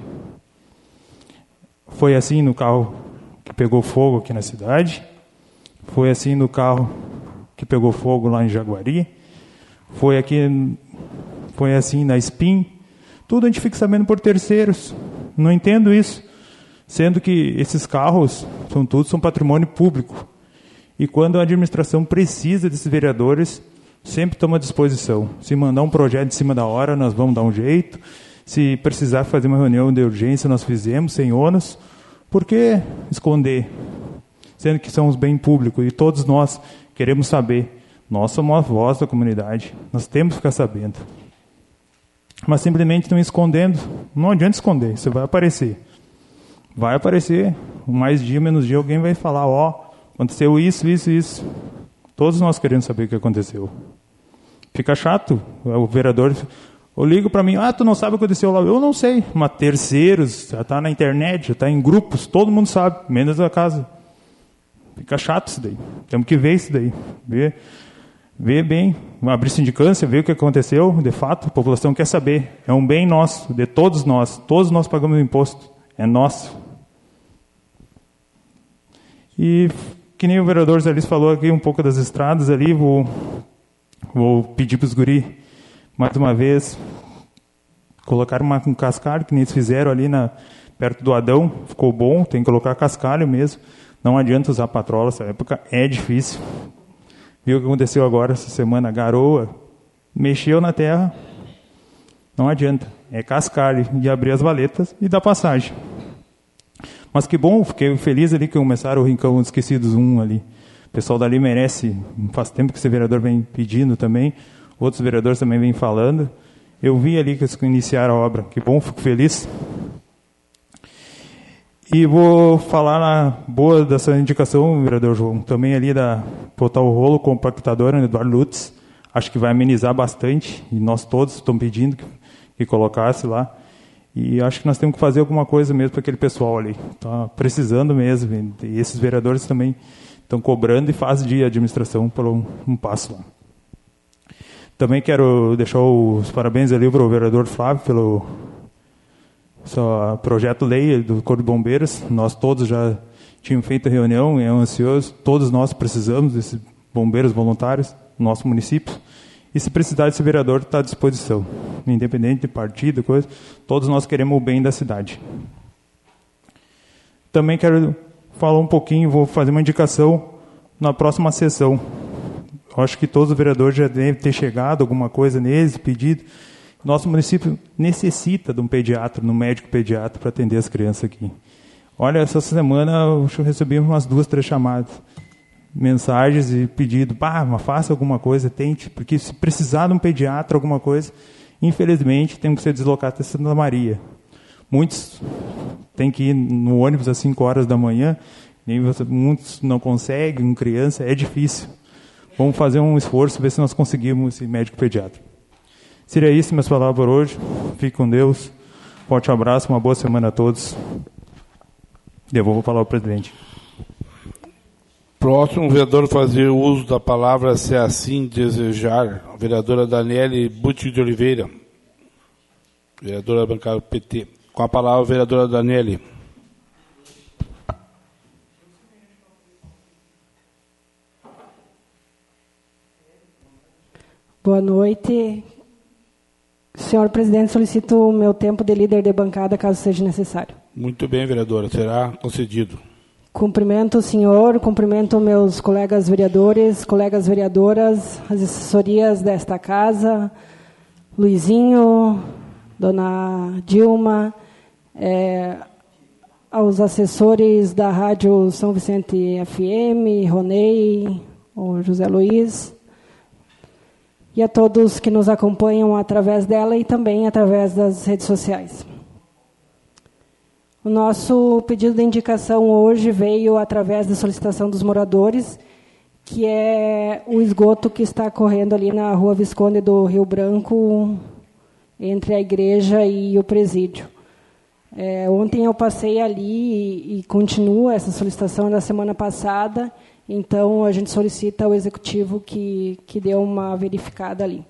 Foi assim no carro que pegou fogo aqui na cidade, foi assim no carro que pegou fogo lá em Jaguari, foi aqui, foi assim na Spin. Tudo a gente fica sabendo por terceiros. Não entendo isso, sendo que esses carros são todos são patrimônio público. E quando a administração precisa desses vereadores, sempre toma à disposição. Se mandar um projeto em cima da hora, nós vamos dar um jeito. Se precisar fazer uma reunião de urgência, nós fizemos, sem ônus. Por que esconder? Sendo que somos bem público e todos nós queremos saber. Nós somos a voz da comunidade. Nós temos que ficar sabendo. Mas simplesmente estão escondendo. Não adianta esconder, isso vai aparecer. Vai aparecer. Mais dia, menos dia, alguém vai falar, ó, oh, aconteceu isso, isso, isso. Todos nós queremos saber o que aconteceu. Fica chato. O vereador... Eu ligo para mim, ah, tu não sabe o que aconteceu lá. Eu não sei, mas terceiros, já está na internet, já está em grupos, todo mundo sabe, menos a casa. Fica chato isso daí. Temos que ver isso daí. Ver, ver bem, abrir sindicância, ver o que aconteceu, de fato, a população quer saber. É um bem nosso, de todos nós. Todos nós pagamos imposto. É nosso. E, que nem o vereador Zé Luiz falou aqui um pouco das estradas ali, vou, vou pedir para os guri mais uma vez, colocar uma, um cascalho, que nem eles fizeram ali na, perto do Adão, ficou bom, tem que colocar cascalho mesmo, não adianta usar patrola, essa época é difícil. Viu o que aconteceu agora, essa semana, garoa, mexeu na terra, não adianta, é cascalho, de abrir as valetas e dar passagem. Mas que bom, fiquei feliz ali que começaram o Rincão Esquecidos um ali, o pessoal dali merece, faz tempo que esse vereador vem pedindo também, outros vereadores também vêm falando. Eu vi ali que eles iniciaram a obra. Que bom, fico feliz. E vou falar na boa dessa indicação, vereador João. Também ali da botar o rolo compactador, né, Eduardo Lutz. Acho que vai amenizar bastante. E nós todos estamos pedindo que, que colocasse lá. E acho que nós temos que fazer alguma coisa mesmo para aquele pessoal ali. Está precisando mesmo. E esses vereadores também estão cobrando e fazem de administração por um, um passo lá. Também quero deixar os parabéns ali para o vereador Flávio pelo seu projeto lei do Corpo de Bombeiros. Nós todos já tínhamos feito a reunião, é ansioso. Todos nós precisamos desses bombeiros voluntários no nosso município. E se precisar desse vereador, está à disposição. Independente de partido, coisa, todos nós queremos o bem da cidade. Também quero falar um pouquinho, vou fazer uma indicação na próxima sessão. Acho que todos os vereadores já devem ter chegado alguma coisa neles, pedido. Nosso município necessita de um pediatra, de um médico pediatra para atender as crianças aqui. Olha, essa semana eu recebi umas duas, três chamadas, mensagens e pedido, pá, mas faça alguma coisa, tente, porque se precisar de um pediatra, alguma coisa, infelizmente temos que ser deslocados até Santa Maria. Muitos têm que ir no ônibus às cinco horas da manhã, muitos não conseguem, com criança, é difícil. Vamos fazer um esforço, ver se nós conseguimos esse médico pediatra. Seria isso minhas palavras por hoje. Fique com Deus. Forte abraço, uma boa semana a todos. Devolvo a palavra ao presidente. Próximo vereador fazer uso da palavra, se assim desejar, a vereadora Daniele Butti de Oliveira, vereadora da bancada P T. Com a palavra, a vereadora Daniele. Boa noite. Senhor presidente, solicito o meu tempo de líder de bancada, caso seja necessário. Muito bem, vereadora, será concedido. Cumprimento o senhor, cumprimento meus colegas vereadores, colegas vereadoras, as assessorias desta casa, Luizinho, dona Dilma, é, aos assessores da Rádio São Vicente F M, Ronei, o José Luiz, e a todos que nos acompanham através dela e também através das redes sociais. O nosso pedido de indicação hoje veio através da solicitação dos moradores, que é o esgoto que está correndo ali na Rua Visconde do Rio Branco, entre a igreja e o presídio. É, ontem eu passei ali e, e continua essa solicitação da semana passada, então a gente solicita ao executivo que, que dê uma verificada ali.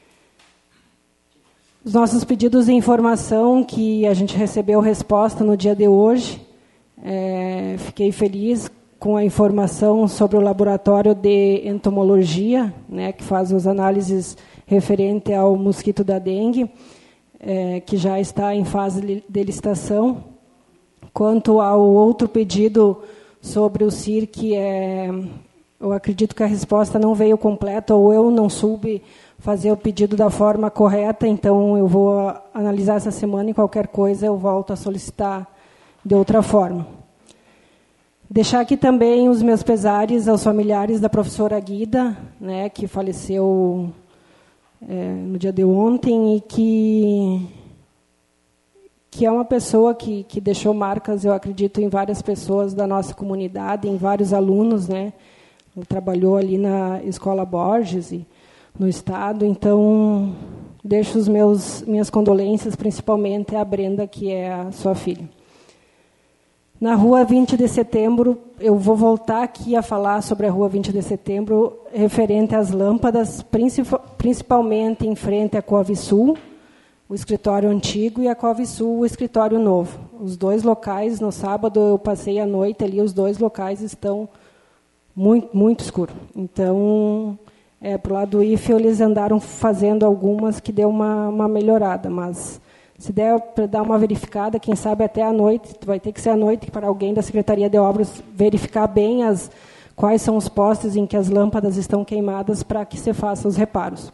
Os nossos pedidos de informação, que a gente recebeu resposta no dia de hoje, é, fiquei feliz com a informação sobre o laboratório de entomologia, né, que faz as análises referente ao mosquito da dengue, é, que já está em fase de licitação. Quanto ao outro pedido sobre o C I R, que é, eu acredito que a resposta não veio completa, ou eu não soube fazer o pedido da forma correta, então eu vou analisar essa semana e qualquer coisa eu volto a solicitar de outra forma. Deixar aqui também os meus pesares aos familiares da professora Guida, né, que faleceu é, no dia de ontem e que, que é uma pessoa que, que deixou marcas, eu acredito, em várias pessoas da nossa comunidade, em vários alunos, né. Ele trabalhou ali na Escola Borges e no Estado, então deixo os meus minhas condolências, principalmente à Brenda, que é a sua filha. Na Rua vinte de Setembro, eu vou voltar aqui a falar sobre a Rua vinte de Setembro, referente às lâmpadas, principalmente em frente à Cove Sul, o escritório antigo, e a Cove Sul, o escritório novo. Os dois locais, no sábado eu passei a noite ali, os dois locais estão muito, muito escuros. Então, É, para o lado do I F E, eles andaram fazendo algumas que deu uma, uma melhorada, mas se der para dar uma verificada, quem sabe até à noite, vai ter que ser à noite para alguém da Secretaria de Obras verificar bem as, quais são os postes em que as lâmpadas estão queimadas para que se façam os reparos.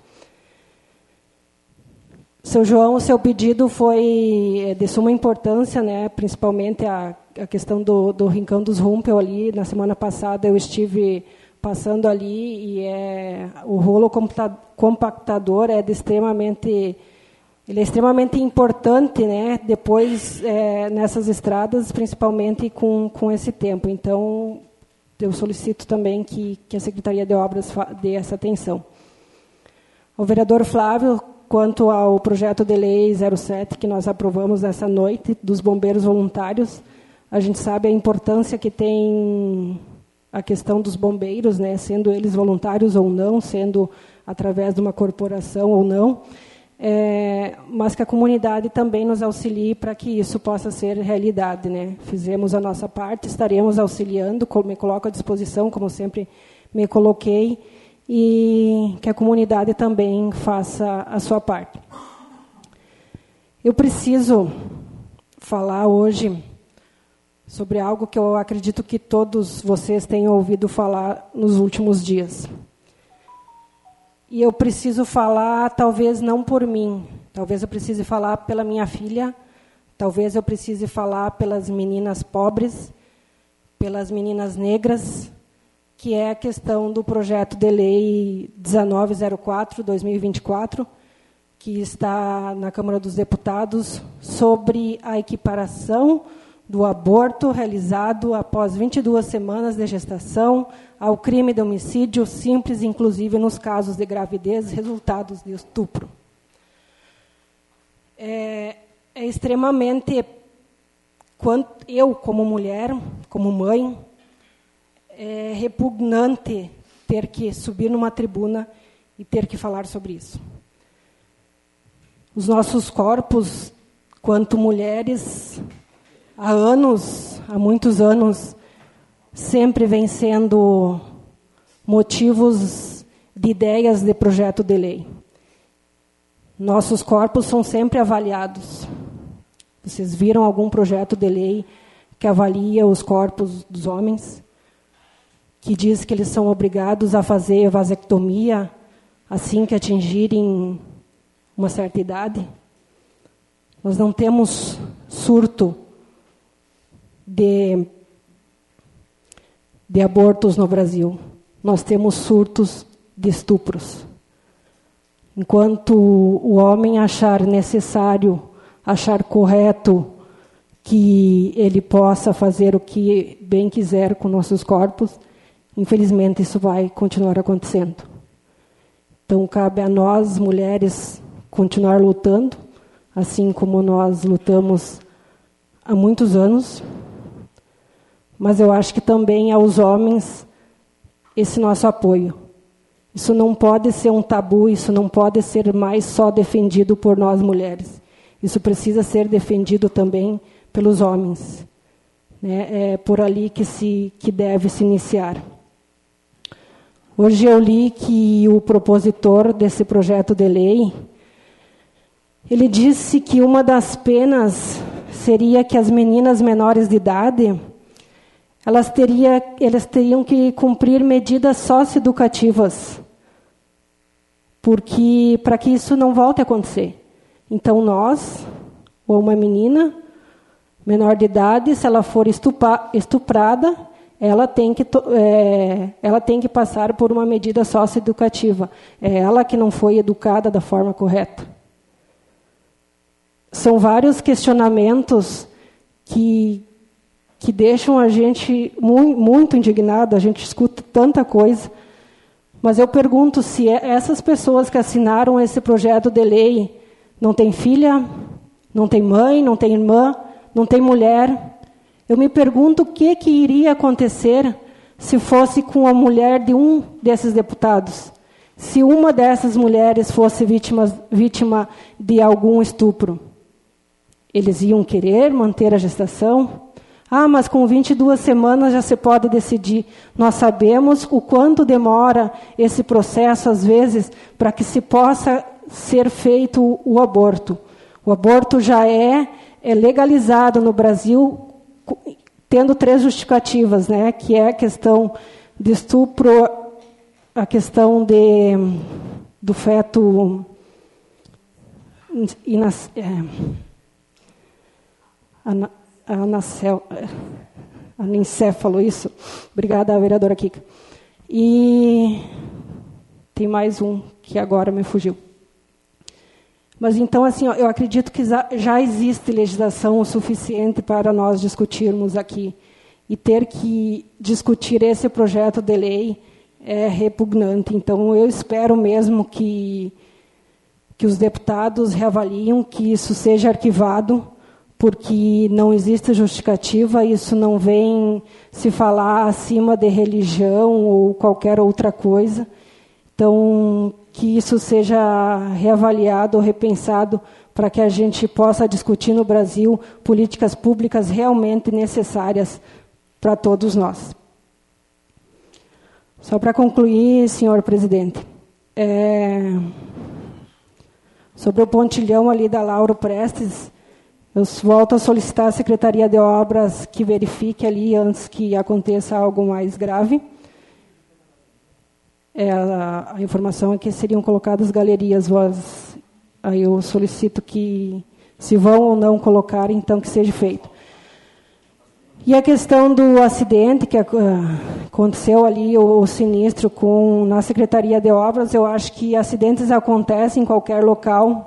Seu João, o seu pedido foi de suma importância, né, principalmente a, a questão do, do Rincão dos Rumpel ali. Na semana passada eu estive passando ali e é, o rolo compactador é de extremamente, ele é extremamente importante, né, depois é, nessas estradas, principalmente com, com esse tempo. Então, eu solicito também que, que a Secretaria de Obras dê essa atenção. O vereador Flávio, quanto ao projeto de lei zero sete que nós aprovamos nessa noite, dos bombeiros voluntários, a gente sabe a importância que tem a questão dos bombeiros, né, sendo eles voluntários ou não, sendo através de uma corporação ou não, é, mas que a comunidade também nos auxilie para que isso possa ser realidade, né. Fizemos a nossa parte, estaremos auxiliando, me coloco à disposição, como sempre me coloquei, e que a comunidade também faça a sua parte. Eu preciso falar hoje sobre algo que eu acredito que todos vocês tenham ouvido falar nos últimos dias. E eu preciso falar, talvez não por mim, talvez eu precise falar pela minha filha, talvez eu precise falar pelas meninas pobres, pelas meninas negras, que é a questão do projeto de lei dezenove zero quatro, dois mil e vinte e quatro, que está na Câmara dos Deputados, sobre a equiparação do aborto realizado após vinte e duas semanas de gestação ao crime de homicídio simples, inclusive nos casos de gravidez resultados de estupro. É, é extremamente, quanto eu, como mulher, como mãe, é repugnante ter que subir numa tribuna e ter que falar sobre isso. Os nossos corpos, enquanto mulheres, há anos, há muitos anos, sempre vem sendo motivos de ideias de projeto de lei. Nossos corpos são sempre avaliados. Vocês viram algum projeto de lei que avalia os corpos dos homens? Que diz que eles são obrigados a fazer vasectomia assim que atingirem uma certa idade? Nós não temos surto de, de abortos no Brasil. Nós temos surtos de estupros. Enquanto o homem achar necessário, achar correto que ele possa fazer o que bem quiser com nossos corpos, infelizmente isso vai continuar acontecendo. Então, cabe a nós, mulheres, continuar lutando, assim como nós lutamos há muitos anos. Mas eu acho que também aos homens esse nosso apoio. Isso não pode ser um tabu, isso não pode ser mais só defendido por nós mulheres. Isso precisa ser defendido também pelos homens. Né? É por ali que, se, que deve se iniciar. Hoje eu li que o propositor desse projeto de lei, ele disse que uma das penas seria que as meninas menores de idade, elas, teria, elas teriam que cumprir medidas socioeducativas, porque para que isso não volte a acontecer. Então nós, ou uma menina menor de idade, se ela for estupa, estuprada, ela tem que é, ela tem que passar por uma medida socioeducativa. É ela que não foi educada da forma correta. São vários questionamentos que que deixam a gente muito, muito indignado. A gente escuta tanta coisa, mas eu pergunto se essas pessoas que assinaram esse projeto de lei não têm filha, não têm mãe, não têm irmã, não têm mulher. Eu me pergunto o que, que iria acontecer se fosse com a mulher de um desses deputados. Se uma dessas mulheres fosse vítima, vítima de algum estupro. Eles iam querer manter a gestação? Ah, mas com vinte e duas semanas já se pode decidir. Nós sabemos o quanto demora esse processo, às vezes, para que se possa ser feito o aborto. O aborto já é, é legalizado no Brasil, tendo três justificativas, né? Que é a questão de estupro, a questão de, do feto inas, é, ana, anacel, anencéfalo, isso. Obrigada, vereadora Kika. E tem mais um que agora me fugiu. Mas, então, assim, ó, eu acredito que já existe legislação o suficiente para nós discutirmos aqui. E ter que discutir esse projeto de lei é repugnante. Então, eu espero mesmo que, que os deputados reavaliem, que isso seja arquivado, porque não existe justificativa, isso não vem se falar acima de religião ou qualquer outra coisa. Então, que isso seja reavaliado ou repensado para que a gente possa discutir no Brasil políticas públicas realmente necessárias para todos nós. Só para concluir, senhor presidente, é, sobre o pontilhão ali da Lauro Prestes, eu volto a solicitar à Secretaria de Obras que verifique ali antes que aconteça algo mais grave. É, a, a informação é que seriam colocadas galerias. Vós, aí eu solicito que, se vão ou não colocar, então que seja feito. E a questão do acidente que uh, aconteceu ali, o, o sinistro com, na Secretaria de Obras, eu acho que acidentes acontecem em qualquer local.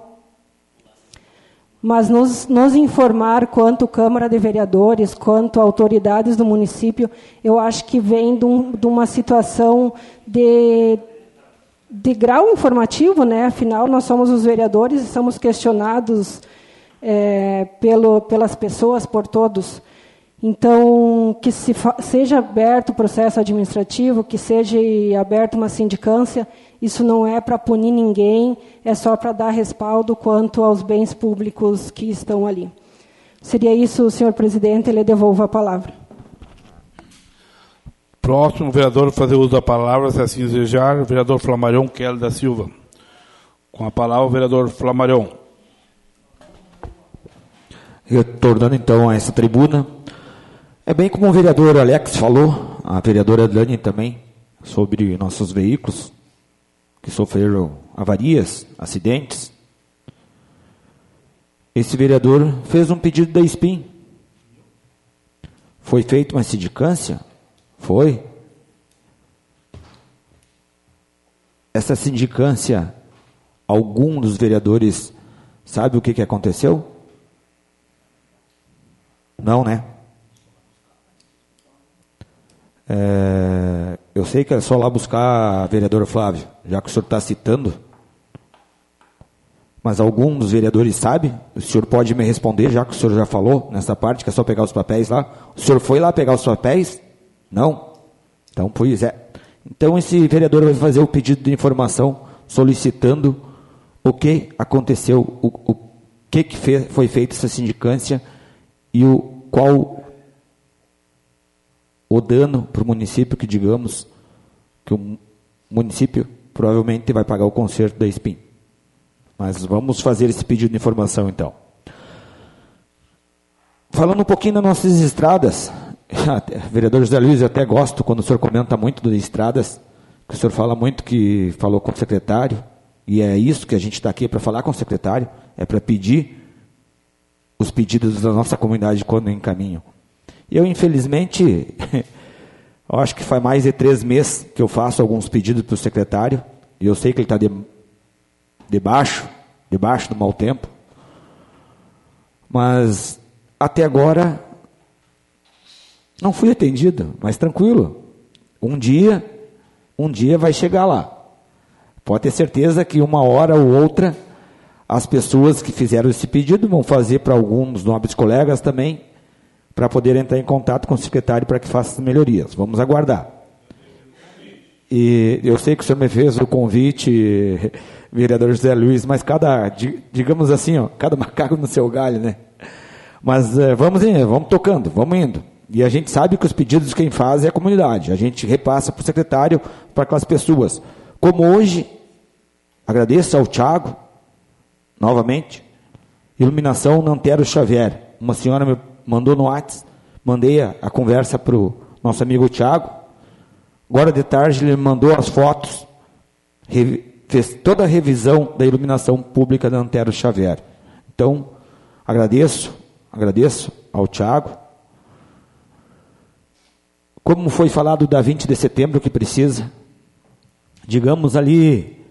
Mas nos, nos informar quanto Câmara de Vereadores, quanto autoridades do município, eu acho que vem de, um, de uma situação de, de grau informativo, né? Afinal, nós somos os vereadores e somos questionados é, pelo, pelas pessoas, por todos. Então, que se fa, seja aberto o processo administrativo, que seja aberta uma sindicância Isso não é para punir ninguém, é só para dar respaldo quanto aos bens públicos que estão ali. Seria isso, senhor presidente, ele devolve a palavra. Próximo vereador a fazer uso da palavra, se assim desejar, vereador Flamarion Kelly da Silva. Com a palavra, o vereador Flamarion. Retornando então a essa tribuna, é bem como o vereador Alex falou, a vereadora Dani também, sobre nossos veículos que sofreram avarias, acidentes. Esse vereador fez um pedido da S P I M. Foi feita uma sindicância? Foi. Essa sindicância, algum dos vereadores sabe o que, que aconteceu? Não, né? É, eu sei que é só lá buscar a vereadora Flávia, já que o senhor está citando. Mas algum dos vereadores sabe? O senhor pode me responder, já que o senhor já falou nessa parte, que é só pegar os papéis lá. O senhor foi lá pegar os papéis? Não? Então, pois é. Então, esse vereador vai fazer o pedido de informação solicitando o que aconteceu, o, o que, que fez, foi feita essa sindicância e o qual o dano para o município, que digamos que o município provavelmente vai pagar o conserto da S P I M. Mas vamos fazer esse pedido de informação, então. Falando um pouquinho das nossas estradas, vereador José Luiz, eu até gosto quando o senhor comenta muito das estradas, que o senhor fala muito que falou com o secretário, e é isso que a gente está aqui para falar com o secretário, é para pedir os pedidos da nossa comunidade quando encaminham. Eu, infelizmente, eu acho que faz mais de três meses que eu faço alguns pedidos para o secretário, e eu sei que ele está de, debaixo, debaixo do mau tempo, mas até agora não fui atendido, mas tranquilo. Um dia, um dia vai chegar lá. Pode ter certeza que uma hora ou outra, as pessoas que fizeram esse pedido vão fazer para alguns nobres colegas também, para poder entrar em contato com o secretário para que faça as melhorias. Vamos aguardar. E eu sei que o senhor me fez o convite, vereador José Luiz, mas cada, digamos assim, ó, cada macaco no seu galho, né? Mas uh, vamos indo, vamos tocando, vamos indo. E a gente sabe que os pedidos quem faz é a comunidade. A gente repassa para o secretário, para aquelas pessoas. Como hoje, agradeço ao Thiago, novamente, iluminação Nantero Xavier. Uma senhora me mandou no WhatsApp, mandei a, a conversa para o nosso amigo Thiago. Agora de tarde ele me mandou as fotos, re, fez toda a revisão da iluminação pública da Nantero Xavier. Então, agradeço, agradeço ao Thiago. Como foi falado da vinte de setembro que precisa, digamos ali,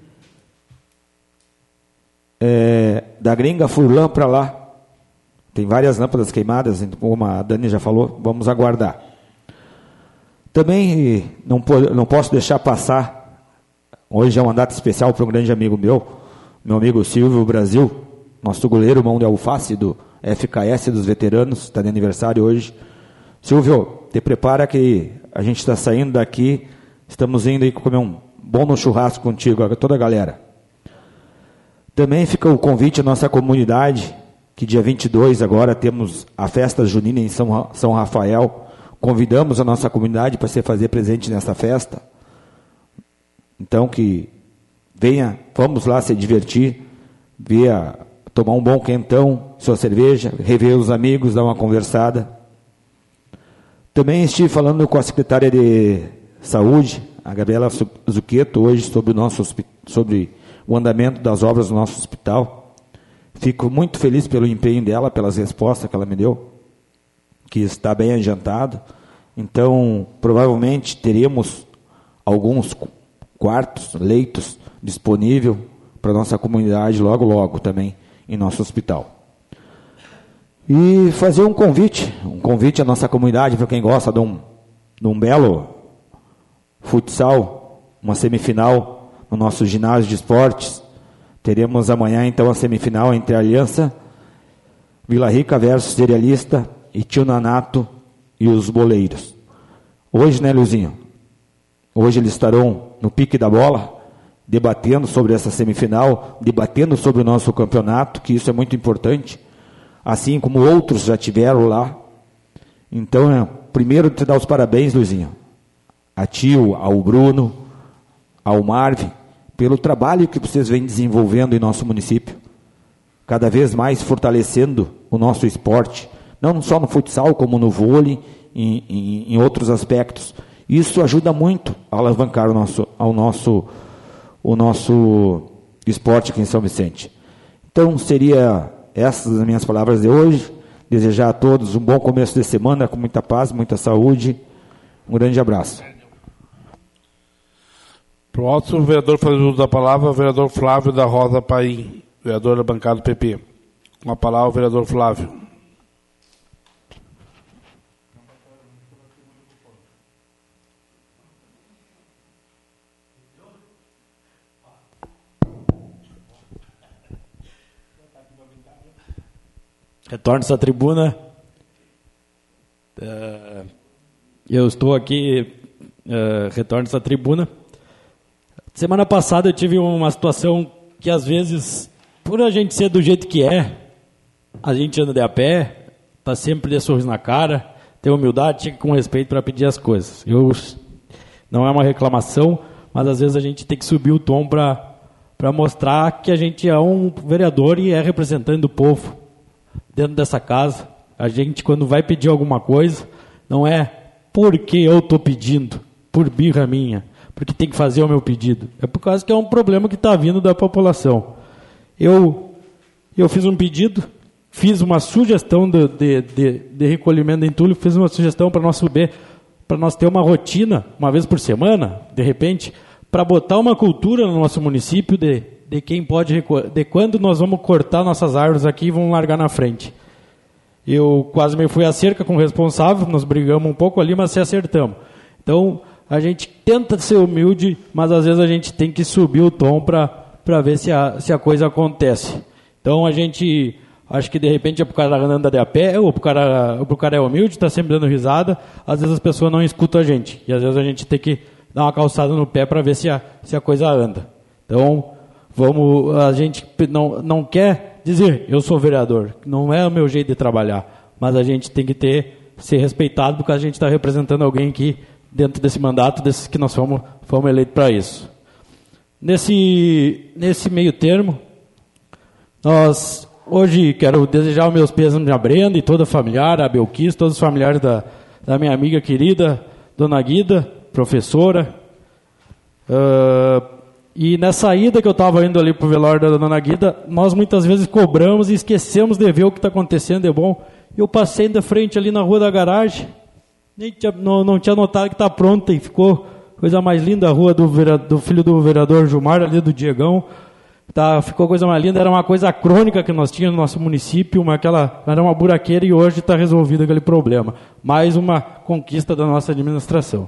é, da Gringa Furlan para lá, tem várias lâmpadas queimadas, como a Dani já falou, vamos aguardar. Também não, não posso deixar passar, hoje é uma data especial para um grande amigo meu, meu amigo Silvio Brasil, nosso goleiro, mão de alface do F K S dos veteranos, está de aniversário hoje. Silvio, te prepara que a gente está saindo daqui, estamos indo aí comer um bom no churrasco contigo, toda a galera. Também fica o convite à nossa comunidade, que dia vinte e dois agora temos a festa junina em São, São Rafael. Convidamos a nossa comunidade para se fazer presente nessa festa. Então que venha, vamos lá se divertir, ver a, tomar um bom quentão, sua cerveja, rever os amigos, dar uma conversada. Também estive falando com a secretária de Saúde, a Gabriela Zucchetto, hoje sobre o, nosso, sobre o andamento das obras do nosso hospital. Fico muito feliz pelo empenho dela, pelas respostas que ela me deu, que está bem adiantado. Então, provavelmente teremos alguns quartos, leitos disponíveis para a nossa comunidade logo, logo também em nosso hospital. E fazer um convite, um convite à nossa comunidade, para quem gosta de um, de um belo futsal, uma semifinal no nosso ginásio de esportes. Teremos amanhã, então, a semifinal entre a Aliança Vila Rica versus Cerealista e Tio Nanato e os Boleiros. Hoje, né, Luizinho? Hoje eles estarão no pique da bola debatendo sobre essa semifinal, debatendo sobre o nosso campeonato, que isso é muito importante, assim como outros já tiveram lá. Então, é, primeiro te dar os parabéns, Luizinho, a tio, ao Bruno, ao Marvin, pelo trabalho que vocês vêm desenvolvendo em nosso município, cada vez mais fortalecendo o nosso esporte, não só no futsal, como no vôlei, em, em, em outros aspectos. Isso ajuda muito a alavancar o nosso, ao nosso, o nosso esporte aqui em São Vicente. Então, seria essas as minhas palavras de hoje. Desejar a todos um bom começo de semana, com muita paz, muita saúde. Um grande abraço. Próximo, o vereador faz uso da palavra, o vereador Flávio da Rosa Paim, vereador da bancada do P P. Com a palavra, o vereador Flávio. Retorno essa tribuna. Uh, eu estou aqui, uh, retorno essa tribuna. Semana passada eu tive uma situação que às vezes, por a gente ser do jeito que é, a gente anda de a pé, está sempre de sorriso na cara, tem humildade, chega com respeito para pedir as coisas. Eu, não é uma reclamação, mas às vezes a gente tem que subir o tom para para mostrar que a gente é um vereador e é representante do povo. Dentro dessa casa, a gente, quando vai pedir alguma coisa, não é porque eu estou pedindo, por birra minha, porque tem que fazer o meu pedido. É por causa que é um problema que está vindo da população. Eu, eu fiz um pedido, fiz uma sugestão de, de, de, de recolhimento de entulho, fiz uma sugestão para nós subir, para nós ter uma rotina, uma vez por semana, de repente, para botar uma cultura no nosso município de... de quem pode, de quando nós vamos cortar nossas árvores aqui e vamos largar na frente. Eu quase me fui à cerca com o responsável, nós brigamos um pouco ali, mas se acertamos. Então, a gente tenta ser humilde, mas às vezes a gente tem que subir o tom para ver se a, se a coisa acontece. Então, a gente, acho que de repente é para o cara andando de a pé, ou para o cara, o cara é humilde, está sempre dando risada, às vezes as pessoas não escutam a gente, e às vezes a gente tem que dar uma calçada no pé para ver se a, se a coisa anda. Então, vamos, a gente não, não quer dizer, eu sou vereador, não é o meu jeito de trabalhar, mas a gente tem que ter, ser respeitado, porque a gente está representando alguém aqui, dentro desse mandato, desse, que nós fomos, fomos eleitos para isso. Nesse, nesse meio termo, nós, hoje, quero desejar os meus pêsames a Brenda e toda a familiar, a Belquis, todos os familiares da, da minha amiga querida, Dona Guida, professora. Uh, e nessa ida que eu estava indo ali para o velório da Dona Guida, nós muitas vezes cobramos e esquecemos de ver o que está acontecendo, é bom. Eu passei da frente ali na rua da garagem, nem tinha, não, não tinha notado que está pronta, e ficou coisa mais linda a rua do, vereador, do filho do vereador Gilmar, ali do Diegão. Tá, ficou coisa mais linda, era uma coisa crônica que nós tínhamos no nosso município, uma, aquela, era uma buraqueira, e hoje está resolvido aquele problema. Mais uma conquista da nossa administração.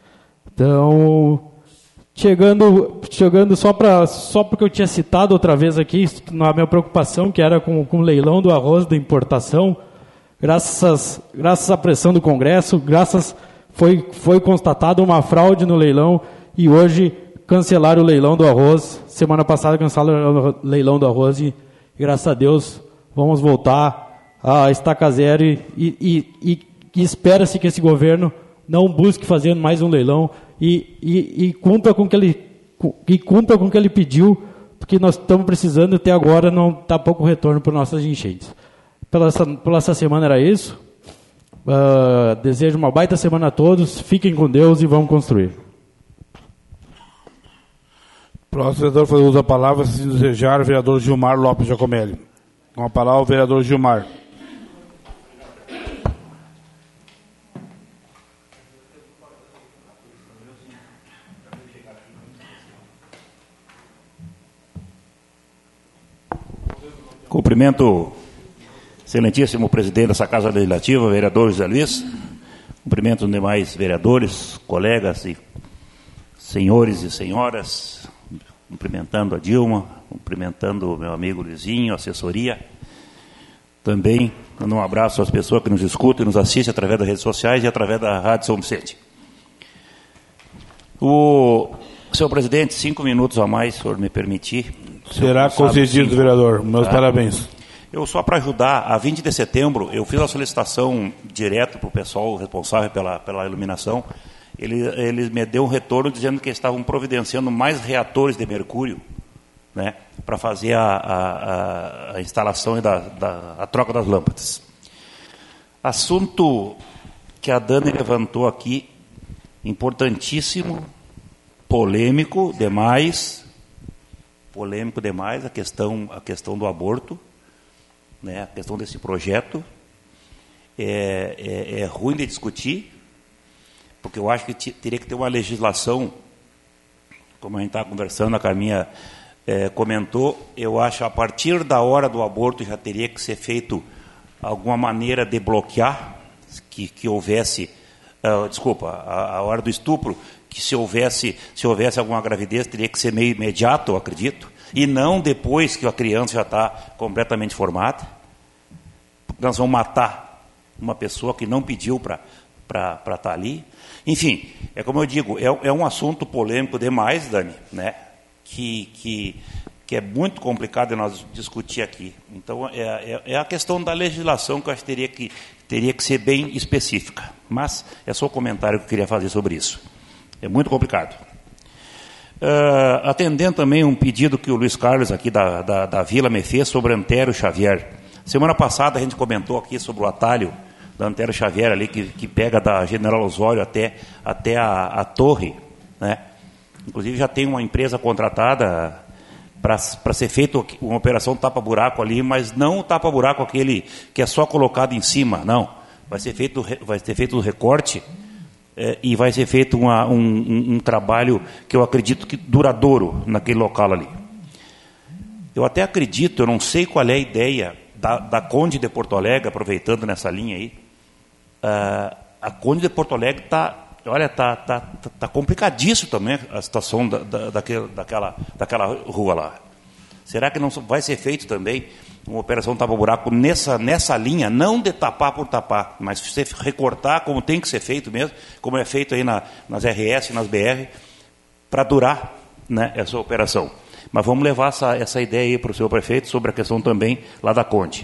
Então, chegando, chegando só, pra, só porque eu tinha citado outra vez aqui, na minha preocupação, que era com, com o leilão do arroz da importação, graças, graças à pressão do Congresso, graças foi, foi constatada uma fraude no leilão, e hoje cancelaram o leilão do arroz. Semana passada cancelaram o leilão do arroz e, graças a Deus, vamos voltar a estaca zero e, e, e, e espera-se que esse governo não busque fazer mais um leilão e, e, e cumpra com o que ele, e cumpra com o que ele pediu, porque nós estamos precisando, até agora não está pouco retorno para nossas enchentes. Pela essa, pela essa semana era isso. Uh, desejo uma baita semana a todos, fiquem com Deus e vamos construir. Próximo vereador faz uso da palavra, se desejar, o vereador Gilmar Lopes Giacomelli. Com a palavra, o vereador Gilmar. Cumprimento o excelentíssimo presidente dessa Casa Legislativa, vereador José Luiz. Cumprimento os demais vereadores, colegas e senhores e senhoras, cumprimentando a Dilma, cumprimentando o meu amigo Luizinho, assessoria. Também dando um abraço às pessoas que nos escutam e nos assistem através das redes sociais e através da Rádio São Vicente. O senhor presidente, cinco minutos a mais, se o senhor me permitir. Será concedido, vereador. Meus tá? parabéns. Eu, só para ajudar, a vinte de setembro, eu fiz a solicitação direto para o pessoal responsável pela, pela iluminação. Ele, ele me deu um retorno dizendo que estavam providenciando mais reatores de mercúrio, né, para fazer a, a, a instalação e da, da, a troca das lâmpadas. Assunto que a Dani levantou aqui, importantíssimo, polêmico demais, polêmico demais, a questão, a questão do aborto, né, a questão desse projeto. É, é, é ruim de discutir, porque eu acho que t- teria que ter uma legislação, como a gente estava conversando, a Carminha é, comentou, eu acho que a partir da hora do aborto já teria que ser feito alguma maneira de bloquear, que, que houvesse, uh, desculpa, a, a hora do estupro, que se houvesse, se houvesse alguma gravidez, teria que ser meio imediato, eu acredito, e não depois que a criança já está completamente formada. Nós vamos matar uma pessoa que não pediu para para estar ali. Enfim, é como eu digo, é, é um assunto polêmico demais, Dani, né? que, que, que é muito complicado de nós discutir aqui. Então, é, é, é a questão da legislação que eu acho que teria que, teria que ser bem específica. Mas é só o comentário que eu queria fazer sobre isso. É muito complicado. Uh, atendendo também um pedido que o Luiz Carlos, aqui da, da, da Vila, me fez sobre Antero Xavier. Semana passada a gente comentou aqui sobre o atalho da Antero Xavier, ali, que, que pega da General Osório até, até a, a torre, né? Inclusive já tem uma empresa contratada para ser feita uma operação tapa-buraco ali, mas não o tapa-buraco aquele que é só colocado em cima, não. Vai ser feito, vai ser feito o recorte é, e vai ser feito uma, um, um, um trabalho que eu acredito que duradouro naquele local ali. Eu até acredito, eu não sei qual é a ideia da, da Conde de Porto Alegre, aproveitando nessa linha aí. Uh, a Conde de Porto Alegre está, olha, está tá, tá, tá complicadíssimo também a situação da, da, daquela, daquela, daquela rua lá. Será que não vai ser feito também uma operação tapa-buraco nessa, nessa linha, não de tapar por tapar, mas se recortar como tem que ser feito mesmo, como é feito aí na, nas R S, nas B R, para durar, né, essa operação. Mas vamos levar essa, essa ideia aí para o senhor prefeito sobre a questão também lá da Conde.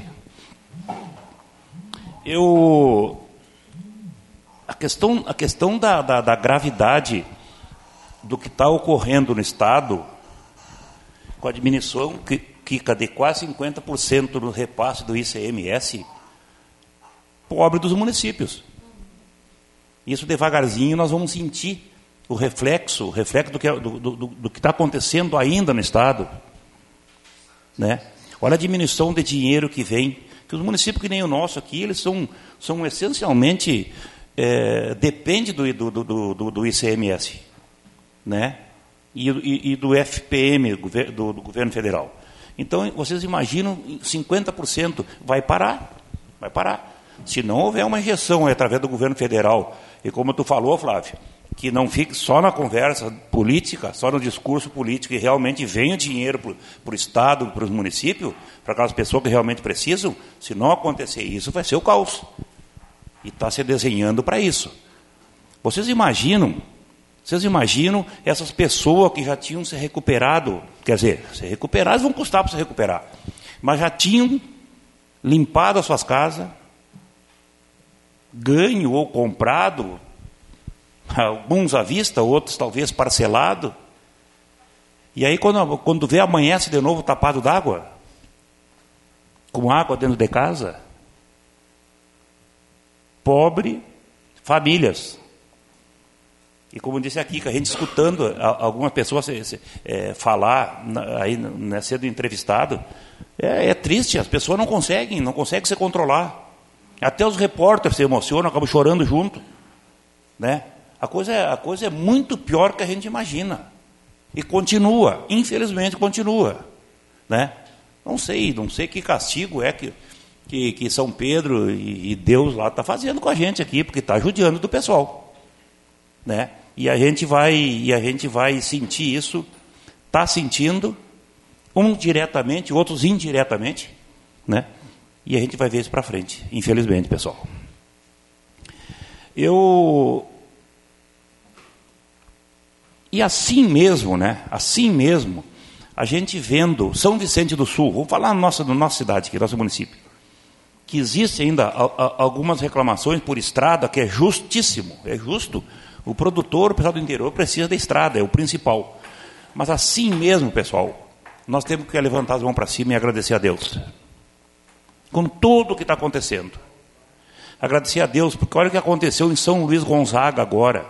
Eu... A questão, a questão da, da, da gravidade do que está ocorrendo no Estado, com a diminuição que, que de quase cinquenta por cento no repasse do I C M S, pobre dos municípios. Isso devagarzinho nós vamos sentir o reflexo, o reflexo do que do, do, do que está acontecendo ainda no Estado, né? Olha a diminuição de dinheiro que vem, que os municípios que nem o nosso aqui, eles são, são essencialmente... É, depende do, do, do, do, do I C M S, né? e, e, e do F P M do, do governo federal. Então, vocês imaginam, cinquenta por cento vai parar, vai parar. Se não houver uma injeção através do governo federal, e como tu falou, Flávio, que não fique só na conversa política, só no discurso político, e realmente venha dinheiro para o Estado, para os municípios, para aquelas pessoas que realmente precisam, se não acontecer isso, vai ser o caos. E está se desenhando para isso. Vocês imaginam, vocês imaginam essas pessoas que já tinham se recuperado, quer dizer, se recuperar, vão custar para se recuperar, mas já tinham limpado as suas casas, ganho ou comprado, alguns à vista, outros talvez parcelado, e aí quando, quando vê, amanhece de novo tapado d'água, com água dentro de casa. Pobre, famílias. E como disse aqui, que a gente escutando algumas pessoas se, se, é, falar, na, aí né, sendo entrevistado, é, é triste, as pessoas não conseguem, não conseguem se controlar. Até os repórteres se emocionam, acabam chorando junto. Né? A coisa, é, a coisa é muito pior que a gente imagina. E continua, infelizmente continua. Né? Não sei, não sei que castigo é que... Que, que São Pedro e, e Deus lá está fazendo com a gente aqui, porque está judiando do pessoal, né? E a gente vai, e a gente vai sentir isso, está sentindo, uns diretamente, outros indiretamente, né? E a gente vai ver isso para frente, infelizmente, pessoal. Eu E assim mesmo, né? Assim mesmo, a gente vendo São Vicente do Sul, vou falar na nossa, na nossa cidade aqui, nosso município, que existe ainda a, a, algumas reclamações por estrada, que é justíssimo, é justo. O produtor, o pessoal do interior, precisa da estrada, é o principal. Mas assim mesmo, pessoal, nós temos que levantar as mãos para cima e agradecer a Deus. Com tudo o que está acontecendo. Agradecer a Deus, porque olha o que aconteceu em São Luís Gonzaga agora.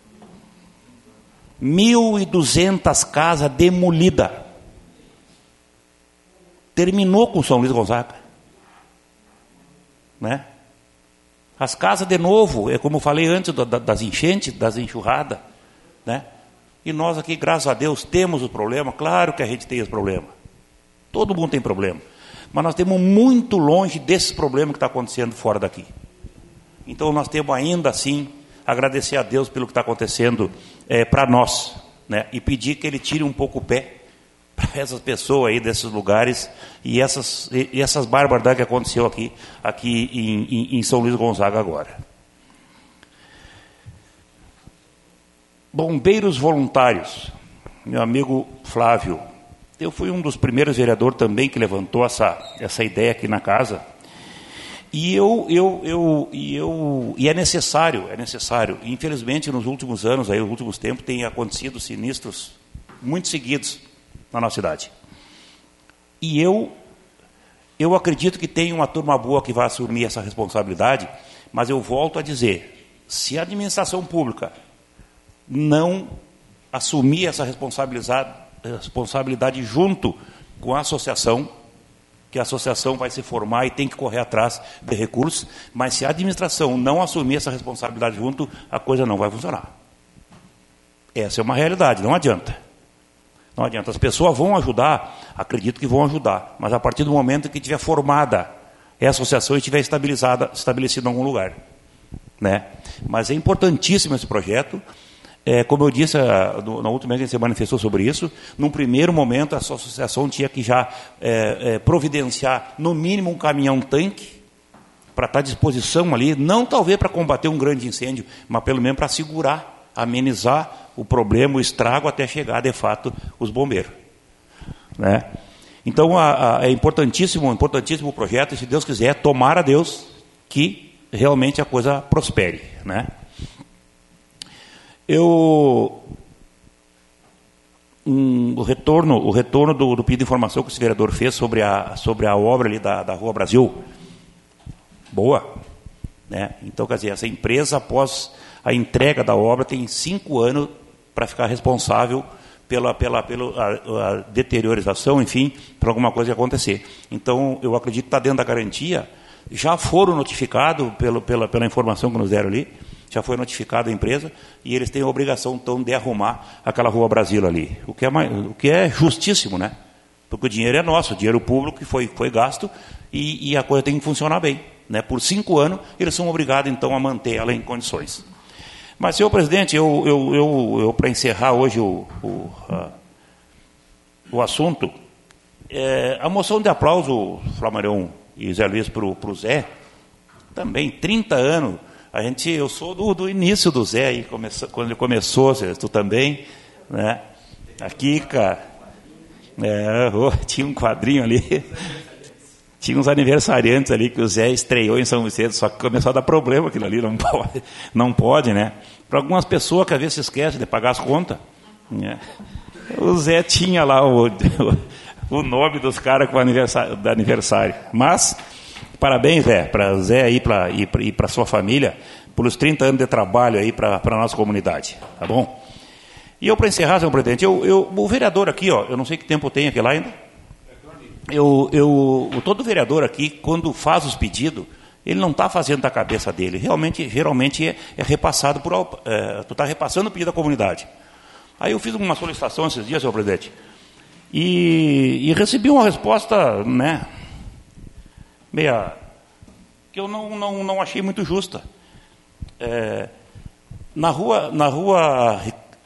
mil e duzentas casas demolidas. Terminou com São Luís Gonzaga. Né? As casas, de novo, é como eu falei antes, das enchentes, das enxurradas. Né? E nós aqui, graças a Deus, temos o problema. Claro que a gente tem esse problema. Todo mundo tem problema. Mas nós temos muito longe desse problema que está acontecendo fora daqui. Então nós temos ainda assim agradecer a Deus pelo que está acontecendo é, para nós, né? E pedir que Ele tire um pouco o pé para essas pessoas aí desses lugares e essas, e essas barbaridades que aconteceu aqui, aqui em, em, em São Luís Gonzaga agora. Bombeiros voluntários, meu amigo Flávio, eu fui um dos primeiros vereadores também que levantou essa, essa ideia aqui na casa. E eu, eu, eu, e eu, e é necessário, é necessário. Infelizmente, nos últimos anos, aí, nos últimos tempos, tem acontecido sinistros muito seguidos na nossa cidade. E eu, eu acredito que tem uma turma boa que vai assumir essa responsabilidade, mas eu volto a dizer, se a administração pública não assumir essa responsabilidade, responsabilidade junto com a associação, que a associação vai se formar e tem que correr atrás de recursos, mas se a administração não assumir essa responsabilidade junto, a coisa não vai funcionar. Essa é uma realidade, não adianta. Não adianta. As pessoas vão ajudar, acredito que vão ajudar, mas a partir do momento que tiver formada a associação e estiver estabilizada, estabelecida em algum lugar. Né? Mas é importantíssimo esse projeto. É, como eu disse, a, no, na última vez que a gente se manifestou sobre isso, num primeiro momento a associação tinha que já é, é, providenciar no mínimo um caminhão-tanque para estar à disposição ali, não talvez para combater um grande incêndio, mas pelo menos para segurar, amenizar o problema, o estrago, até chegar de fato os bombeiros. Né? Então a, a, é importantíssimo, importantíssimo o projeto, e se Deus quiser, tomara Deus que realmente a coisa prospere. Né? Eu, um, o retorno, o retorno do, do pedido de informação que esse vereador fez sobre a, sobre a obra ali da, da Rua Brasil, boa. Né? Então, quer dizer, essa empresa, após a entrega da obra, tem cinco anos para ficar responsável pela, pela, pela a, a deteriorização, enfim, por alguma coisa que acontecer. Então, eu acredito que está dentro da garantia, já foram notificados pelo, pela, pela informação que nos deram ali, já foi notificada a empresa, e eles têm a obrigação, então, de arrumar aquela Rua Brasil ali. O que é, mais, o que é justíssimo, né? Porque o dinheiro é nosso, o dinheiro público que foi, foi gasto, e, e a coisa tem que funcionar bem. Né? Por cinco anos, eles são obrigados, então, a manter ela em condições. Mas, senhor presidente, eu, eu, eu, eu para encerrar hoje o, o, a, o assunto, é, a moção de aplauso, Flamarão e Zé Luiz, para o Zé, também, trinta anos, a gente, eu sou do, do início do Zé, aí, começou, quando ele começou, tu também, né? Aqui, cara, é, oh, tinha um quadrinho ali, tinha uns aniversariantes ali que o Zé estreou em São Vicente, só que começou a dar problema aquilo ali, não pode, não pode, né? Para algumas pessoas que às vezes se esquecem de pagar as contas, né? O Zé tinha lá o, o nome dos caras com o aniversário, do aniversário, mas... Parabéns, Zé, para o Zé aí pra, e para a sua família, pelos trinta anos de trabalho aí para a nossa comunidade, tá bom? E eu, para encerrar, senhor presidente, eu, eu, o vereador aqui, ó, eu não sei que tempo tem aqui lá ainda, eu, eu, todo vereador aqui, quando faz os pedidos, ele não está fazendo da cabeça dele, realmente, geralmente é, é repassado por, é, tu está repassando o pedido da comunidade. Aí eu fiz uma solicitação esses dias, senhor presidente, e, e recebi uma resposta, né, meia, que eu não, não, não achei muito justa. É, na rua, na rua,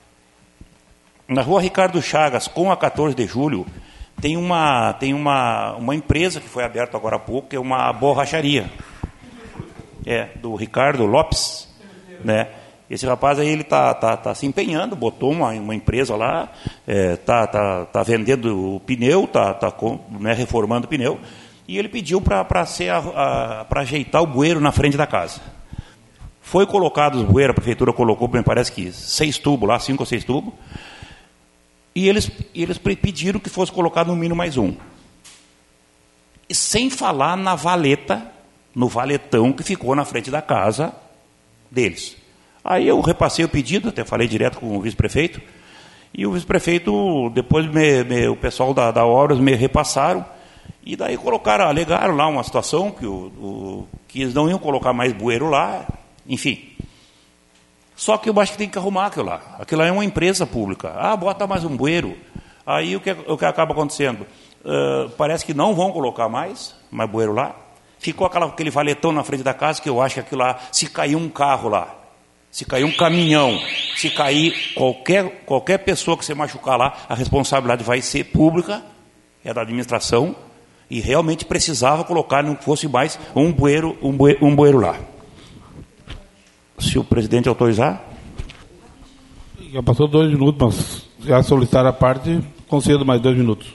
na rua Ricardo Chagas, com a quatorze de julho, tem uma, tem uma, uma empresa que foi aberta agora há pouco, que é uma borracharia, é, do Ricardo Lopes, né? Esse rapaz aí, ele está tá, tá se empenhando, botou uma, uma empresa lá, está é, tá, tá, tá vendendo o pneu, está tá, né, reformando o pneu, e ele pediu para ajeitar o bueiro na frente da casa. Foi colocado os bueiros, a prefeitura colocou, me parece que seis tubos lá, cinco ou seis tubos, e eles, eles pediram que fosse colocado no mínimo mais um. E sem falar na valeta, no valetão que ficou na frente da casa deles. Aí eu repassei o pedido, até falei direto com o vice-prefeito, e o vice-prefeito, depois me, me, o pessoal da, da Obras me repassaram, e daí colocaram, alegaram lá uma situação que, o, o, que eles não iam colocar mais bueiro lá, enfim. Só que eu acho que tem que arrumar aquilo lá. Aquilo lá é uma empresa pública. Ah, bota mais um bueiro. Aí o que, o que acaba acontecendo? Uh, parece que não vão colocar mais, mais bueiro lá. Ficou aquela, aquele valetão na frente da casa, que eu acho que aquilo lá, se cair um carro lá, se cair um caminhão, se cair qualquer, qualquer pessoa que se machucar lá, a responsabilidade vai ser pública, é da administração, e realmente precisava colocar, não fosse mais um bueiro, um bueiro, um bueiro lá. Se o presidente autorizar. Já passou dois minutos, mas já solicitaram a parte, concedo mais dois minutos.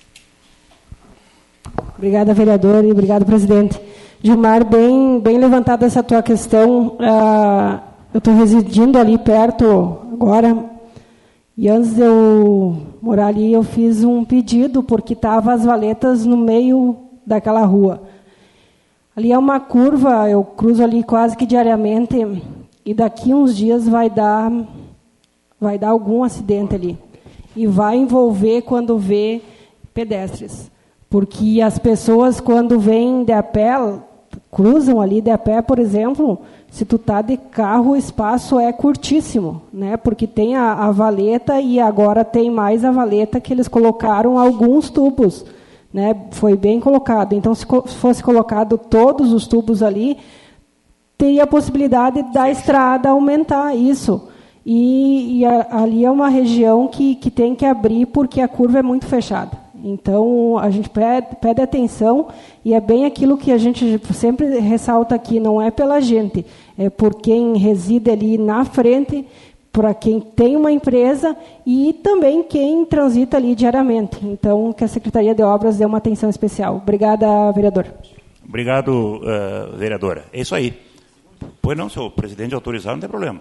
Obrigada, vereador, e obrigado, presidente. Gilmar, bem, bem levantada essa tua questão. Ah, eu estou residindo ali perto agora, e antes de eu morar ali, eu fiz um pedido, porque estavam as valetas no meio daquela rua. Ali é uma curva, eu cruzo ali quase que diariamente, e daqui uns dias vai dar, vai dar algum acidente ali. E vai envolver, quando vê, pedestres. Porque as pessoas, quando vêm de a pé, cruzam ali de a pé, por exemplo, se tu está de carro, o espaço é curtíssimo, né? Porque tem a, a valeta e agora tem mais a valeta que eles colocaram alguns tubos, né? Foi bem colocado. Então, se fosse colocado todos os tubos ali, teria a possibilidade da estrada aumentar isso. E, e a, ali é uma região que, que tem que abrir porque a curva é muito fechada. Então, a gente pede, pede atenção, e é bem aquilo que a gente sempre ressalta aqui, não é pela gente, é por quem reside ali na frente, para quem tem uma empresa e também quem transita ali diariamente. Então, que a Secretaria de Obras dê uma atenção especial. Obrigada, vereador. Obrigado, uh, vereadora. É isso aí. Pois não, se o presidente autorizar, não tem problema.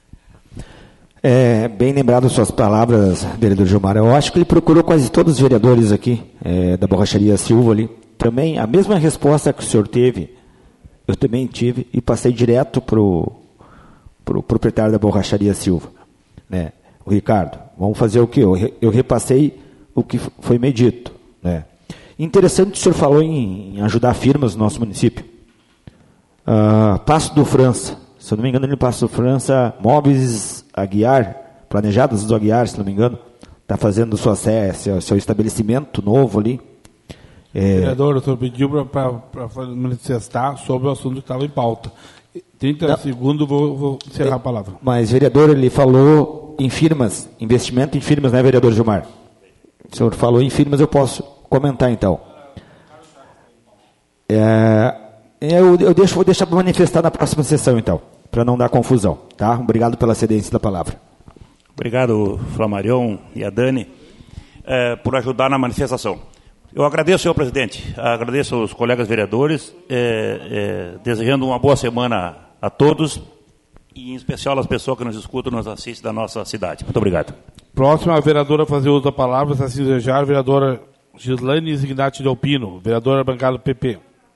É, bem lembrado suas palavras, vereador Gilmar. Eu acho que ele procurou quase todos os vereadores aqui, é, da Borracharia Silva ali. Também, a mesma resposta que o senhor teve, eu também tive, e passei direto para o pro proprietário da Borracharia Silva. Né? O Ricardo, vamos fazer o quê? Eu, eu repassei o que foi me dito. Né? Interessante que o senhor falou em, em ajudar firmas no nosso município. Uh, Passo do França, se eu não me engano, ele Passo do França, Móveis Aguiar, Planejadas do Aguiar, se não me engano, está fazendo sua, seu, seu estabelecimento novo ali. É... Vereador, o senhor pediu para manifestar sobre o assunto que estava em pauta. trinta não. segundos, vou, vou encerrar é, a palavra. Mas, vereador, ele falou em firmas, investimento em firmas, né, vereador Gilmar? O senhor falou em firmas, eu posso comentar, então. É, eu, eu deixo, vou deixar para manifestar na próxima sessão, então, para não dar confusão, tá? Obrigado pela cedência da palavra. Obrigado, Flamarion e a Dani, é, por ajudar na manifestação. Eu agradeço, senhor presidente, agradeço aos colegas vereadores, é, é, desejando uma boa semana a todos, e em especial às pessoas que nos escutam e nos assistem da nossa cidade. Muito obrigado. Próxima, a vereadora a fazer uso da palavra, se assim desejar, vereadora Gislaine Zignati Delpino, vereadora bancada do P P.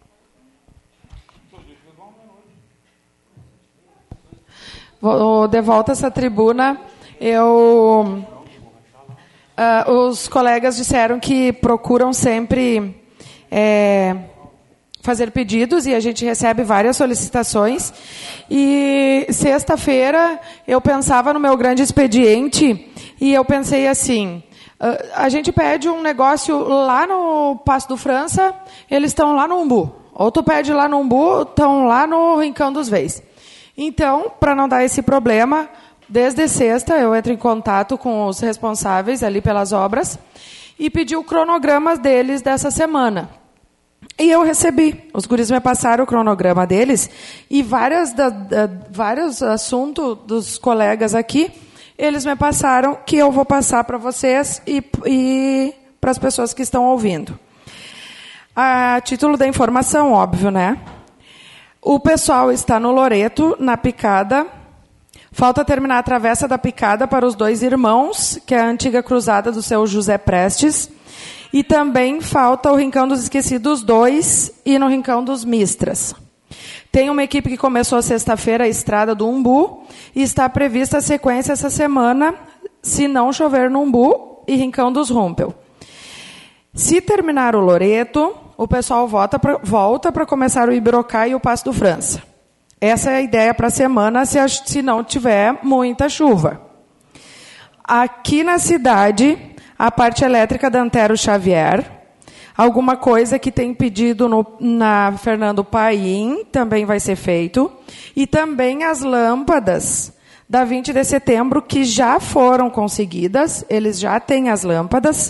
Vou de volta a essa tribuna. Eu, uh, os colegas disseram que procuram sempre é, fazer pedidos, e a gente recebe várias solicitações. E sexta-feira eu pensava no meu grande expediente e eu pensei assim, uh, a gente pede um negócio lá no Passo do França, eles estão lá no Umbu. Ou tu pede lá no Umbu, estão lá no Rincão dos Veis. Então, para não dar esse problema, desde sexta eu entro em contato com os responsáveis ali pelas obras e pedi o cronograma deles dessa semana. E eu recebi. Os guris me passaram o cronograma deles e várias da, da, vários assuntos dos colegas aqui, eles me passaram que eu vou passar para vocês e, e para as pessoas que estão ouvindo. A título da informação, óbvio, né? O pessoal está no Loreto, na Picada. Falta terminar a travessa da Picada para os dois irmãos, que é a antiga cruzada do seu José Prestes. E também falta o Rincão dos Esquecidos dois e no Rincão dos Mistras. Tem uma equipe que começou sexta-feira a Estrada do Umbu e está prevista a sequência essa semana, se não chover no Umbu e Rincão dos Rumpel. Se terminar o Loreto, o pessoal volta para volta para começar o Ibirocá e o Passo do França. Essa é a ideia para a semana, se, a, se não tiver muita chuva. Aqui na cidade, a parte elétrica da Antero Xavier, alguma coisa que tem pedido no, na Fernando Paim, também vai ser feito, e também as lâmpadas da vinte de setembro, que já foram conseguidas, eles já têm as lâmpadas,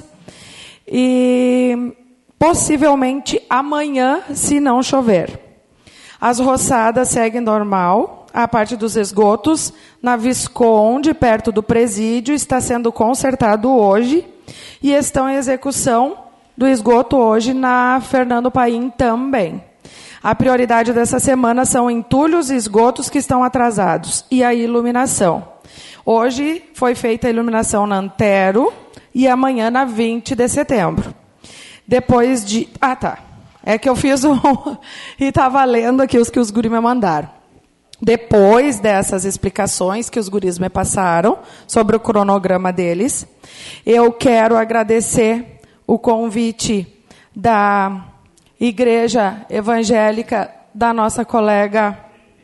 e possivelmente amanhã, se não chover. As roçadas seguem normal. A parte dos esgotos, na Visconde, perto do presídio, está sendo consertado hoje. E estão em execução do esgoto hoje na Fernando Paim também. A prioridade dessa semana são entulhos e esgotos que estão atrasados. E a iluminação. Hoje foi feita a iluminação na Antero e amanhã na vinte de setembro. Depois de... Ah, tá. É que eu fiz um... e estava lendo aqui os que os guris me mandaram. Depois dessas explicações que os guris me passaram sobre o cronograma deles, eu quero agradecer o convite da Igreja Evangélica da nossa colega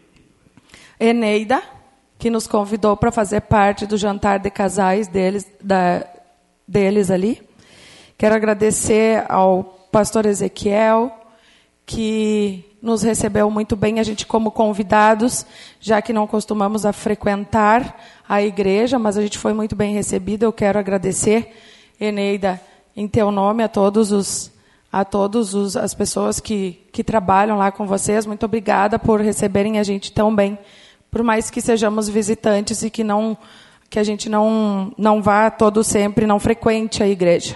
Eneida, que nos convidou para fazer parte do jantar de casais deles, da, deles ali. Quero agradecer ao pastor Ezequiel, que nos recebeu muito bem, a gente como convidados, já que não costumamos a frequentar a igreja, mas a gente foi muito bem recebido. Eu quero agradecer, Eneida, em teu nome, a todos os, a todos os, as pessoas que, que trabalham lá com vocês. Muito obrigada por receberem a gente tão bem, por mais que sejamos visitantes e que, não, que a gente não, não vá todo sempre, não frequente a igreja.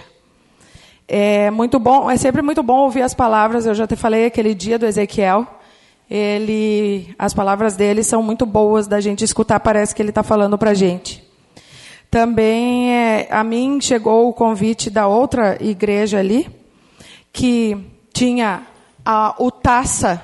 É muito bom, é sempre muito bom ouvir as palavras. Eu já te falei aquele dia do Ezequiel. Ele, as palavras dele são muito boas da gente escutar. Parece que ele está falando para a gente. Também é, a mim chegou o convite da outra igreja ali, que tinha a, o taça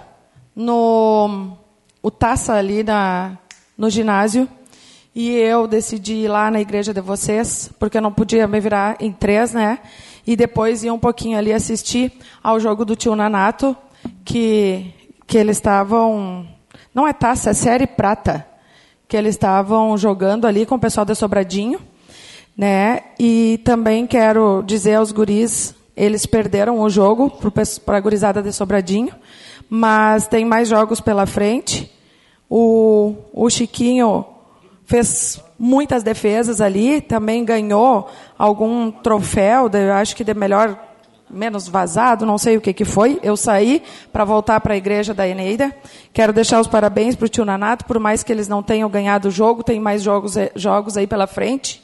no o taça ali na, no ginásio. E eu decidi ir lá na igreja de vocês, porque eu não podia me virar em três, né? E depois ir um pouquinho ali assistir ao jogo do Tio Nanato, que, que eles estavam... Não é taça, é série prata. Que eles estavam jogando ali com o pessoal de Sobradinho. Né? E também quero dizer aos guris, eles perderam o jogo para a gurizada de Sobradinho, mas tem mais jogos pela frente. O, o Chiquinho fez muitas defesas ali, também ganhou algum troféu, de, acho que de melhor, menos vazado, não sei o que, que foi. Eu saí para voltar para a igreja da Eneida. Quero deixar os parabéns para o Tio Nanato, por mais que eles não tenham ganhado o jogo, tem mais jogos, jogos aí pela frente.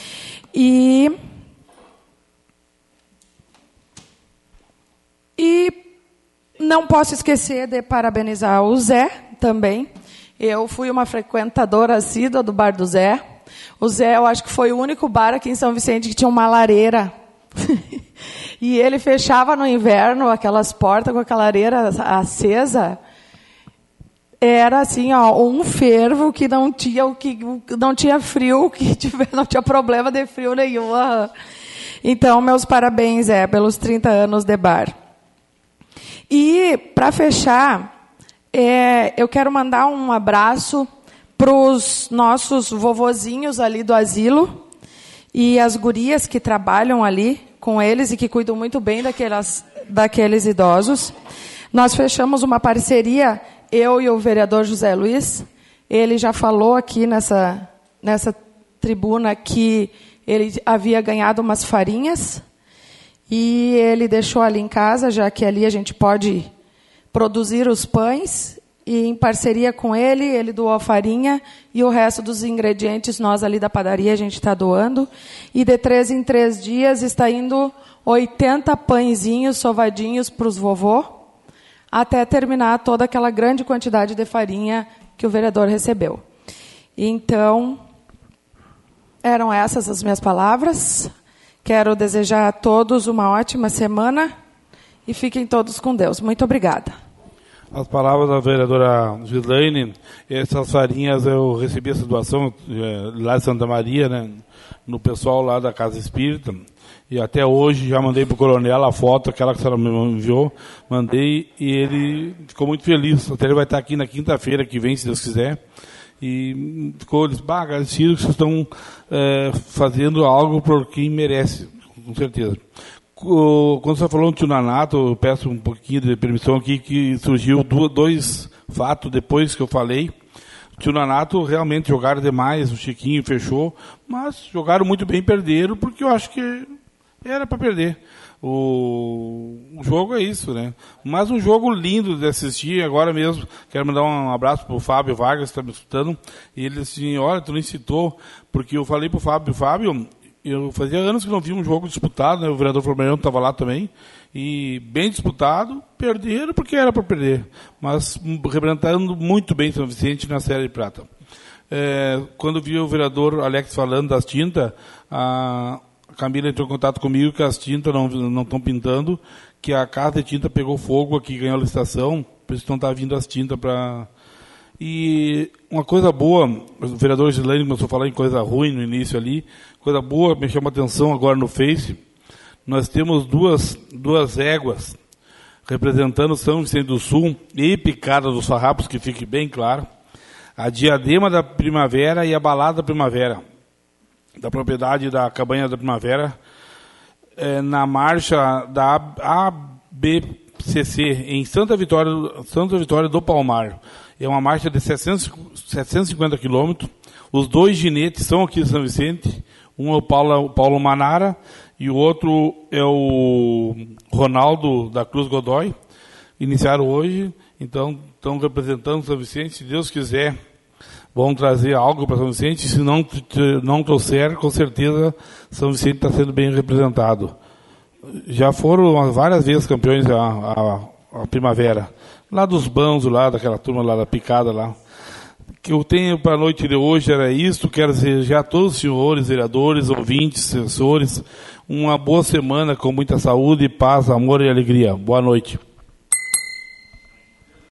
E, e não posso esquecer de parabenizar o Zé também. Eu fui uma frequentadora assídua do Bar do Zé. O Zé, eu acho que foi o único bar aqui em São Vicente que tinha uma lareira. E ele fechava no inverno aquelas portas com aquela lareira acesa. Era assim, ó, um fervo que não tinha, que não tinha frio, que tiver, não tinha problema de frio nenhum. Então, meus parabéns, é, pelos trinta anos de bar. E, para fechar, é, eu quero mandar um abraço para os nossos vovozinhos ali do asilo e as gurias que trabalham ali com eles e que cuidam muito bem daquelas, daqueles idosos. Nós fechamos uma parceria, eu e o vereador José Luiz. Ele já falou aqui nessa, nessa tribuna que ele havia ganhado umas farinhas E ele deixou ali em casa, já que ali a gente pode produzir os pães, e em parceria com ele, ele doou a farinha e o resto dos ingredientes nós ali da padaria a gente está doando. E de três em três dias está indo oitenta pãezinhos sovadinhos para os vovô, até terminar toda aquela grande quantidade de farinha que o vereador recebeu. Então, eram essas as minhas palavras. Quero desejar a todos uma ótima semana e fiquem todos com Deus. Muito obrigada. As palavras da vereadora Gislaine, essas farinhas eu recebi essa doação é, lá de Santa Maria, né, no pessoal lá da Casa Espírita, e até hoje já mandei para o coronel a foto, aquela que a senhora me enviou, mandei, e ele ficou muito feliz. Até ele vai estar aqui na quinta-feira que vem, se Deus quiser, e ficou agradecido que vocês estão é, fazendo algo por quem merece, com certeza. Quando você falou do tio Nanato, eu peço um pouquinho de permissão aqui, que surgiu dois fatos depois que eu falei. O tio Nanato realmente jogaram demais, o Chiquinho fechou, mas jogaram muito bem e perderam, porque eu acho que era para perder. O... o jogo é isso, né? Mas um jogo lindo de assistir, agora mesmo. Quero mandar um abraço para o Fábio Vargas, que está me escutando. E ele disse assim, olha, tu não incitou, porque eu falei para o Fábio, Fábio... Eu fazia anos que não vi um jogo disputado, né? O vereador Flamengo estava lá também, e bem disputado, perderam porque era para perder, mas representando muito bem São Vicente na Série de Prata. É, quando vi o vereador Alex falando das tintas, a Camila entrou em contato comigo que as tintas não não estão pintando, que a casa de tinta pegou fogo aqui, ganhou a licitação, por isso não está vindo as tintas para... E uma coisa boa, o vereador Gislaine começou a falar em coisa ruim no início ali, coisa boa, me chama a atenção agora no Face, nós temos duas, duas éguas representando São Vicente do Sul e Picada dos Farrapos, que fique bem claro, a Diadema da Primavera e a Balada da Primavera, da propriedade da Cabanha da Primavera, é, na marcha da A B C C, em Santa Vitória, Santa Vitória do Palmar. É uma marcha de setecentos e cinquenta quilômetros. Os dois ginetes são aqui de São Vicente. Um é o Paulo, o Paulo Manara e o outro é o Ronaldo da Cruz Godoy. Iniciaram hoje, então estão representando São Vicente. Se Deus quiser, vão trazer algo para São Vicente. Se não, não trouxer, com certeza São Vicente está sendo bem representado. Já foram várias vezes campeões a, a, a Primavera. Lá dos Banzos, lá daquela turma lá da Picada lá. Que eu tenho para a noite de hoje era isso. Quero desejar a todos os senhores, vereadores, ouvintes, assessores, uma boa semana com muita saúde, paz, amor e alegria. Boa noite.